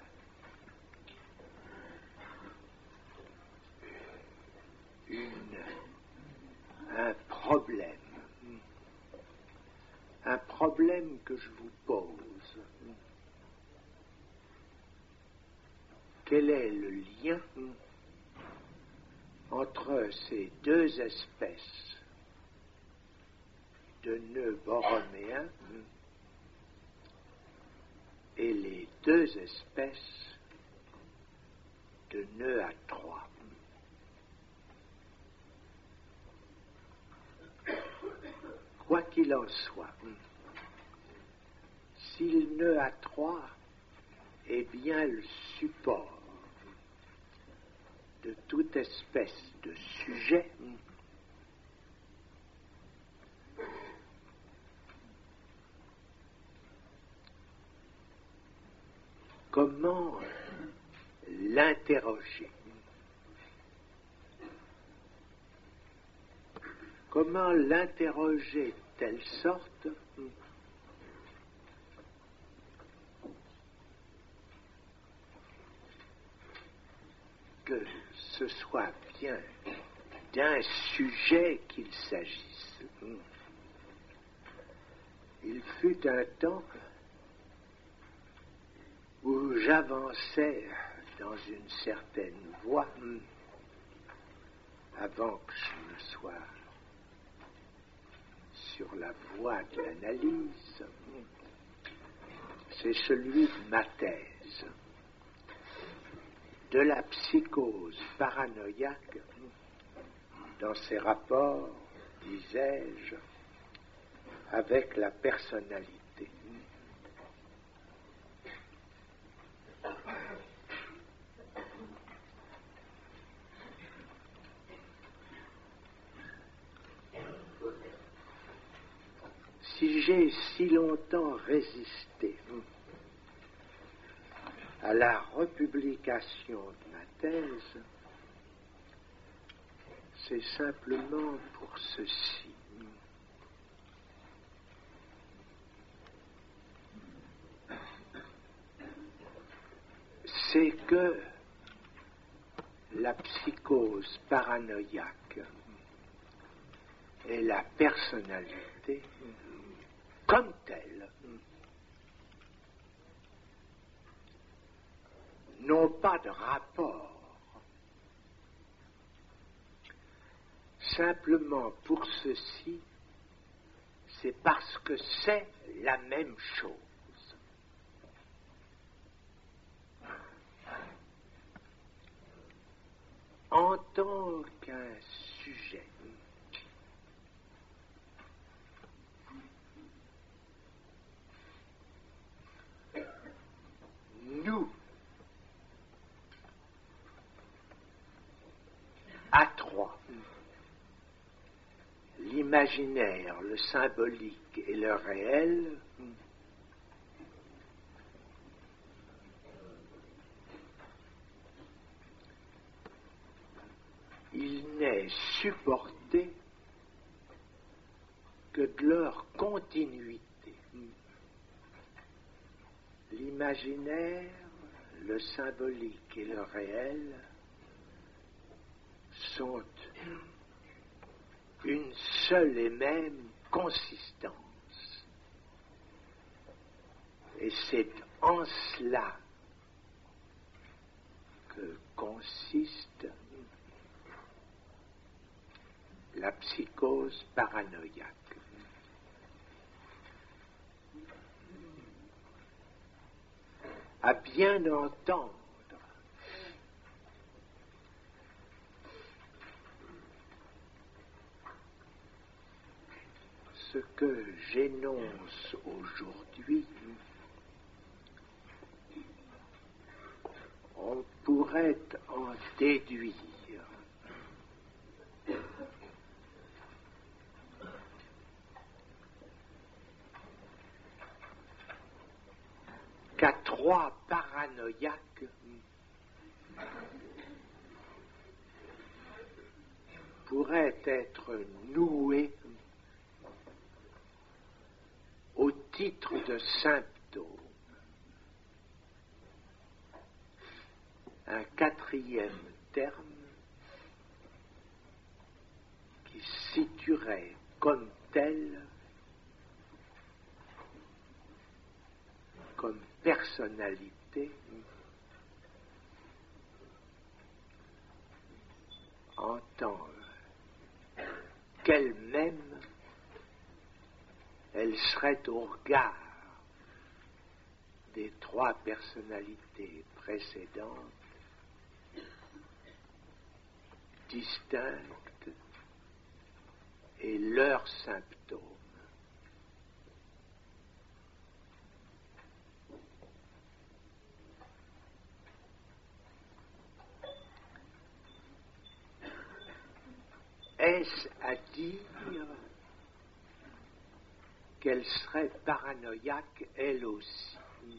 un problème que je vous pose. Quel est le lien entre ces deux espèces de nœuds borroméens et les deux espèces de nœuds à trois? Quoi qu'il en soit, si le nœud à trois est bien le support de toute espèce de sujet, comment l'interroger? Comment l'interroger de telle sorte que ce soit bien d'un sujet qu'il s'agisse? Il fut un temps où j'avançais dans une certaine voie avant que je ne sois sur la voie de l'analyse. C'est celui de ma thèse, de la psychose paranoïaque dans ses rapports, disais-je, avec la personnalité. si j'ai si longtemps résisté à la republication de ma thèse, c'est simplement pour ceci. C'est que la psychose paranoïaque et la personnalité, comme telle, n'ont pas de rapport. Simplement pour ceci, c'est parce que c'est la même chose. En tant qu'un sujet, nous, à trois, l'imaginaire, le symbolique et le réel, il n'est supporté que de leur continuité. L'imaginaire, le symbolique et le réel sont une seule et même consistance. Et c'est en cela que consiste la psychose paranoïaque. À bien entendre, ce que j'énonce aujourd'hui, on pourrait en déduire qu'à trois paranoïaques pourraient être noués au titre de symptômes un quatrième terme qui situerait comme tel, comme personnalité, en tant qu'elle-même, elle serait au regard des trois personnalités précédentes, distinctes, et leurs symptômes. Est-ce à dire qu'elle serait paranoïaque elle aussi?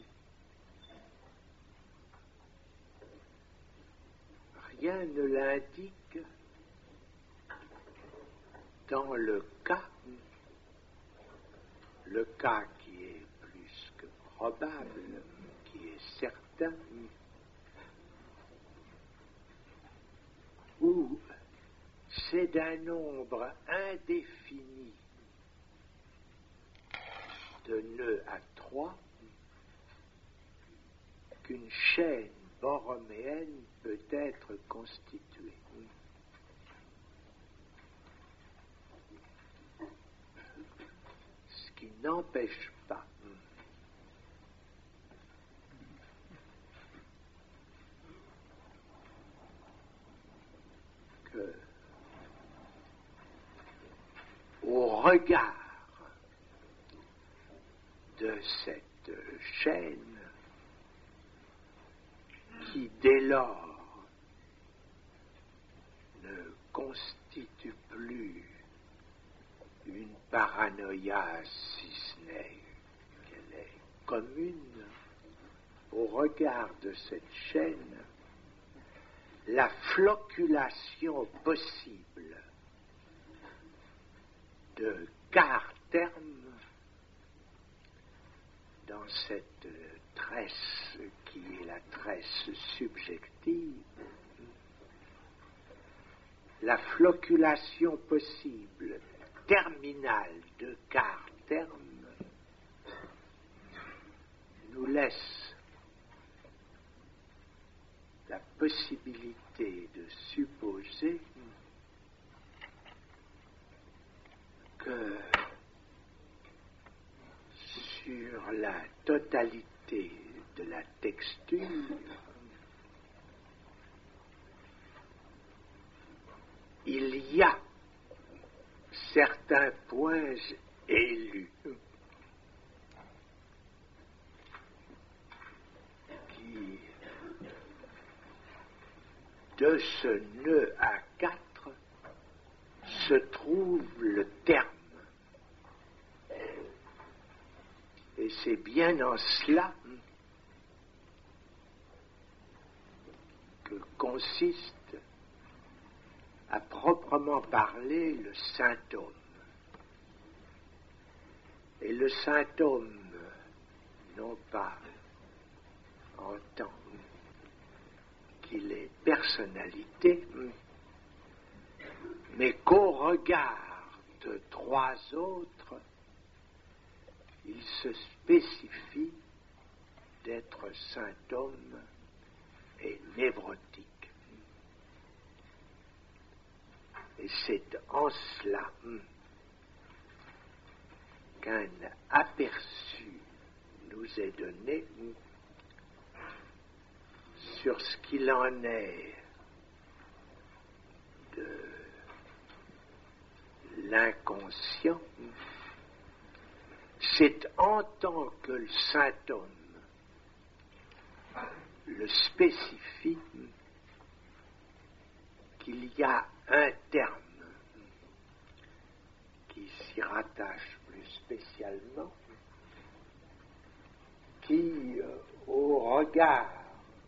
Rien ne l'indique dans le cas qui est plus que probable, qui est certain, où c'est d'un nombre indéfini de nœuds à trois qu'une chaîne borroméenne peut être constituée. Ce qui n'empêche pas que, au regard de cette chaîne, qui dès lors ne constitue plus une paranoïa commune au regard de cette chaîne la floculation possible de quart terme dans cette tresse qui est la tresse subjective, la floculation possible terminale de quart terme nous laisse la possibilité de supposer que sur la totalité de la texture, il y a certains points élus qui, de ce nœud à 4, se trouve le terme. Et c'est bien en cela que consiste à proprement parler le symptôme. Et le symptôme, non pas en tant qu'il est personnalité, mais qu'au regard de 3 autres, il se spécifie d'être symptôme et névrotique. Et c'est en cela qu'un aperçu nous est donné sur ce qu'il en est de l'inconscient. C'est en tant que le symptôme le spécifie qu'il y a un terme qui s'y rattache plus spécialement, qui, au regard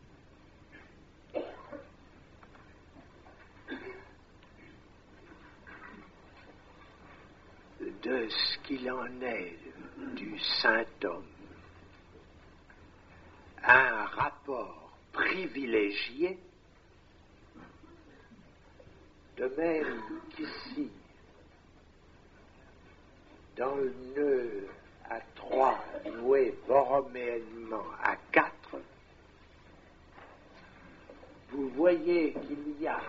de ce qu'il en est du symptôme, a un rapport privilégié, de même qu'ici, dans le nœud à 3 noué borroméennement à 4, vous voyez qu'il y a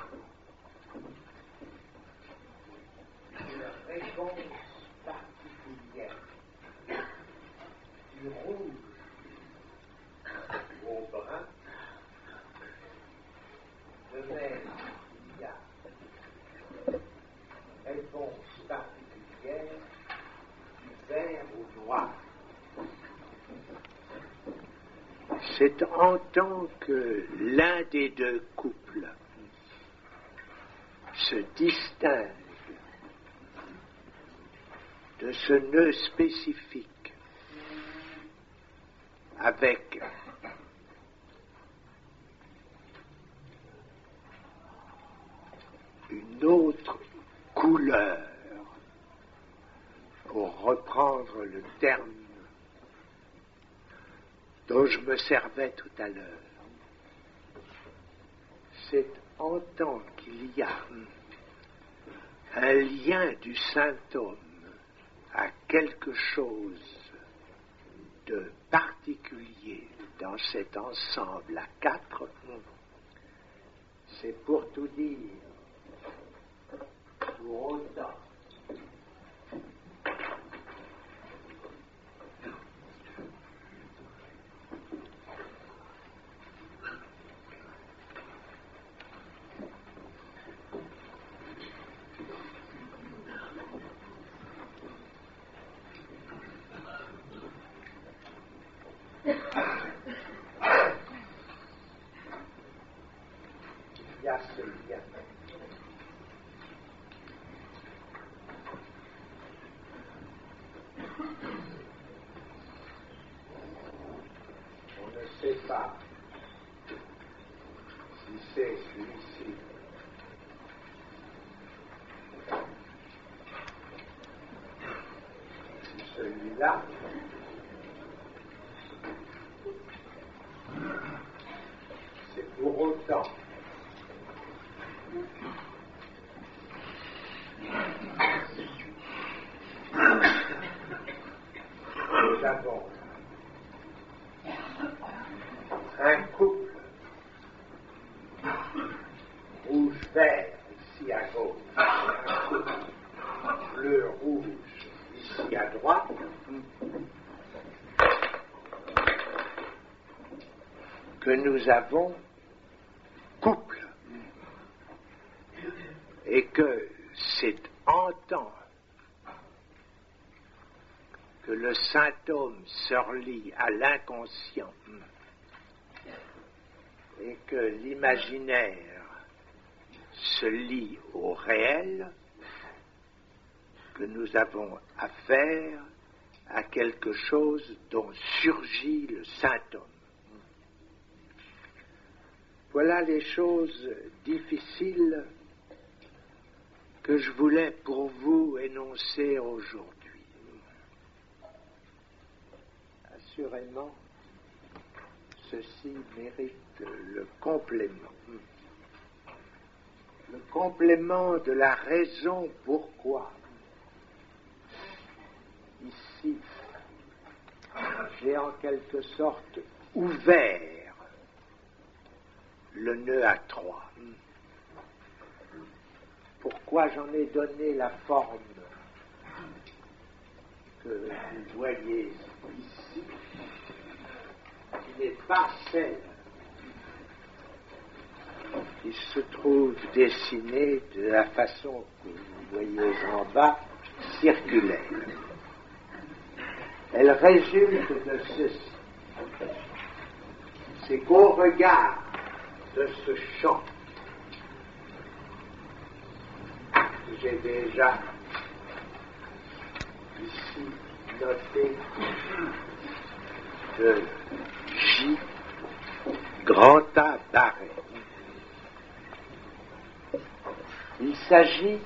une réponse particulière du rouge au brun, de même qu'il y a une réponse particulière du vert au noir. C'est en tant que l'un des deux couples se distingue de ce nœud spécifique avec une autre couleur, pour reprendre le terme dont je me servais tout à l'heure. C'est en tant qu'il y a un lien du symptôme à quelque chose de particulier dans cet ensemble à 4, c'est pour tout dire, pour autant il y a ce lien. pas si c'est celui-ci. Celui-là, c'est pour autant nous avons un couple rouge-vert ici à gauche, un couple bleu-rouge ici à droite, que nous avons couple, et que c'est en temps que le symptôme se relie à l'inconscient et que l'imaginaire se lie au réel, que nous avons affaire à quelque chose dont surgit le symptôme. Voilà les choses difficiles que je voulais pour vous énoncer aujourd'hui. Assurément, ceci mérite le complément. Le complément de la raison pourquoi. Ici, j'ai en quelque sorte ouvert le nœud à trois. Pourquoi j'en ai donné la forme que vous voyez ici, qui n'est pas celle qui se trouve dessinée de la façon que vous voyez en bas, circulaire. Elle résulte de ceci. C'est qu'au regard de ce champ que j'ai déjà ici noté de J grand A barré. Il s'agit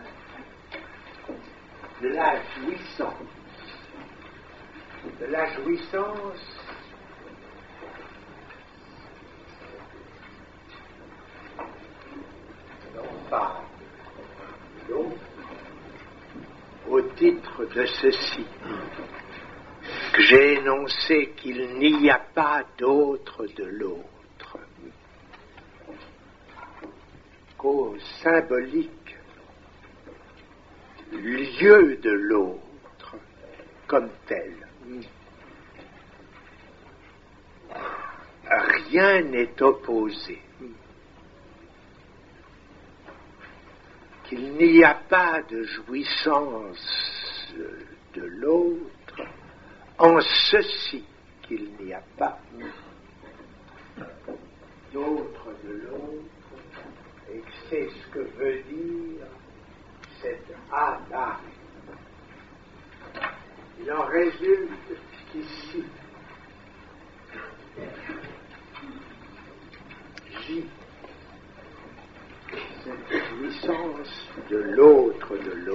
de la jouissance. De la jouissance non pas l'eau, au titre de ceci, que j'ai énoncé qu'il n'y a pas d'autre de l'autre, qu'au symbolique lieu de l'autre comme tel. Rien n'est opposé. Qu'il n'y a pas de jouissance de l'autre, en ceci qu'il n'y a pas d'autre de l'autre, et que c'est ce que veut dire cette A-là. Il en résulte qu'ici, J, cette jouissance de l'autre,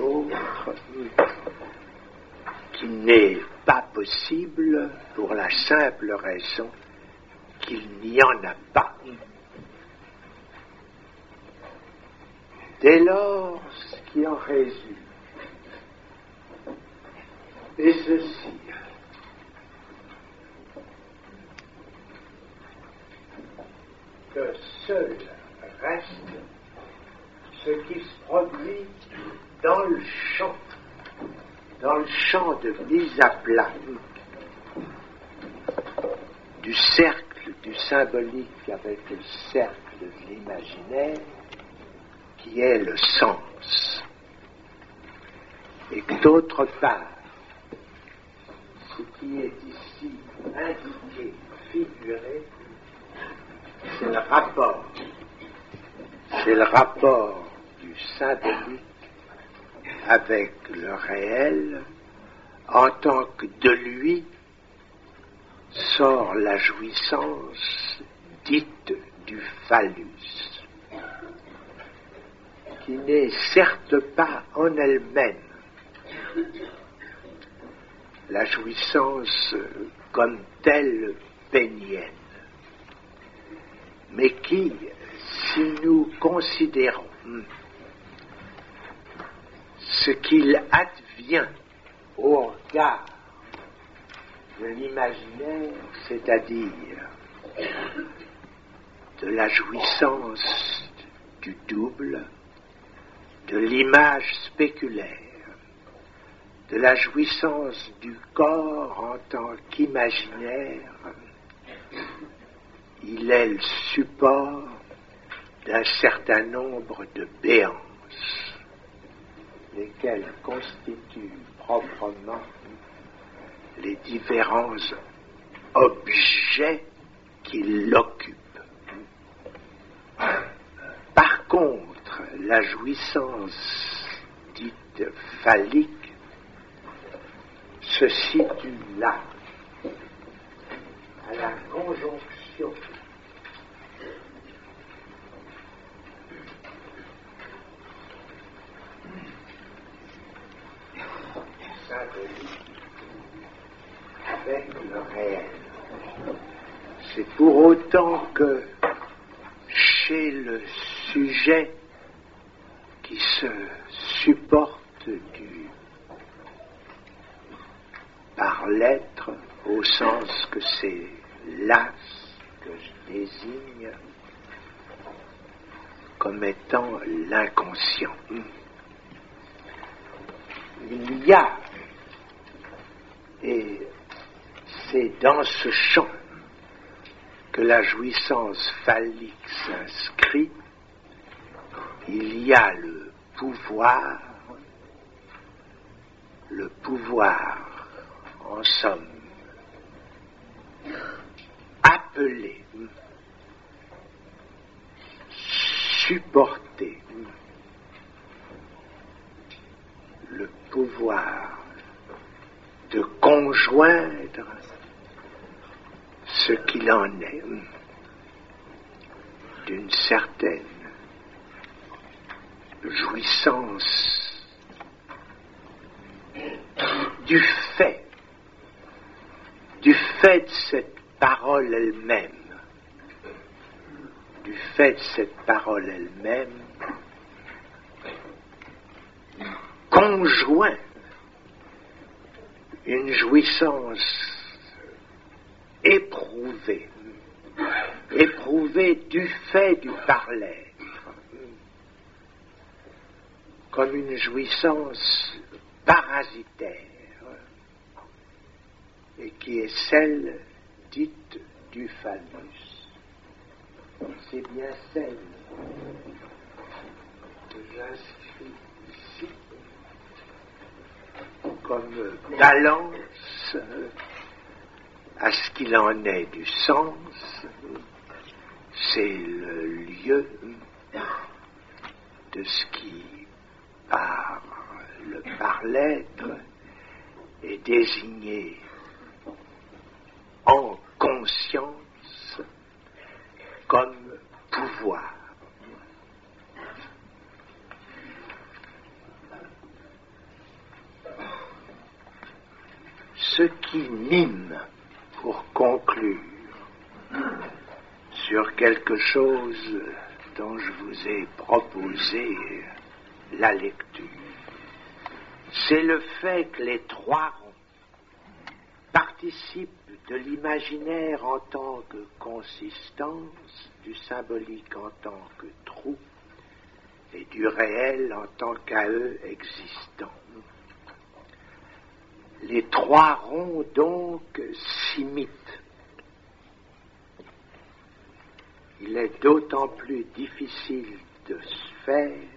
qui n'est pas possible pour la simple raison qu'il n'y en a pas. Dès lors, ce qui en résulte est ceci. Que seul reste ce qui se produit dans le champ de mise à plat du cercle du symbolique avec le cercle de l'imaginaire, qui est le sens. Et que d'autre part, ce qui est ici indiqué, figuré, c'est le rapport du symbolique avec le réel en tant que de lui sort la jouissance dite du phallus, qui n'est certes pas en elle-même la jouissance comme telle pénienne, mais qui, si nous considérons ce qu'il advient au regard de l'imaginaire, c'est-à-dire de la jouissance du double, de l'image spéculaire, de la jouissance du corps en tant qu'imaginaire, il est le support d'un certain nombre de béances, lesquelles constituent proprement les différents objets qui l'occupent. Par contre, la jouissance dite phallique se situe là, à la conjonction symbolique avec le réel. C'est pour autant que chez le sujet qui se supporte par l'être, au sens que c'est là que je désigne comme étant l'inconscient. Il y a, et c'est dans ce champ que la jouissance phallique s'inscrit, il y a le pouvoir en somme appelé, supporter, le pouvoir de conjoindre ce qu'il en est d'une certaine jouissance du fait de cette parole elle-même, conjoint une jouissance éprouvée du fait du par-l'être, comme une jouissance parasitaire, et qui est celle dite du phallus. C'est bien celle que j'inscris ici comme balance à ce qu'il en est du sens. C'est le lieu de ce qui, par l'être, est désigné en conscience comme pouvoir. Ce qui mime, pour conclure, sur quelque chose dont je vous ai proposé la lecture, c'est le fait que les trois ronds participent de l'imaginaire en tant que consistance, du symbolique en tant que trou, et du réel en tant qu'à eux existant. Les trois ronds donc s'imitent. Il est d'autant plus difficile de se faire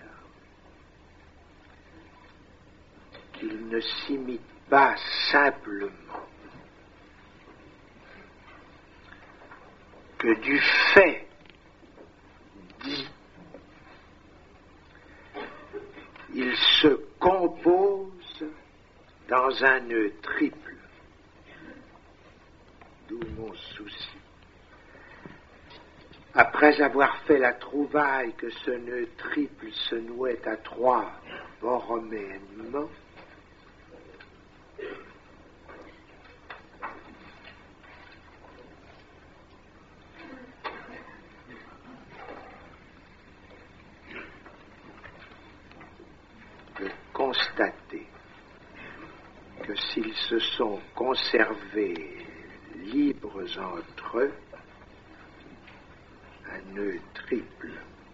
qu'ils ne s'imitent pas simplement, que du fait dit, ils se composent dans un nœud triple, d'où tout mon souci. Après avoir fait la trouvaille que ce nœud triple se nouait à 3 borroméennement, de constater que s'ils se sont conservés libres entre eux, un nœud triple,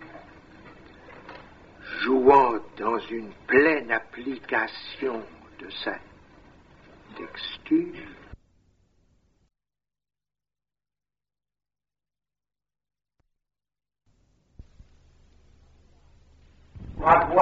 jouant dans une pleine application de sa texture,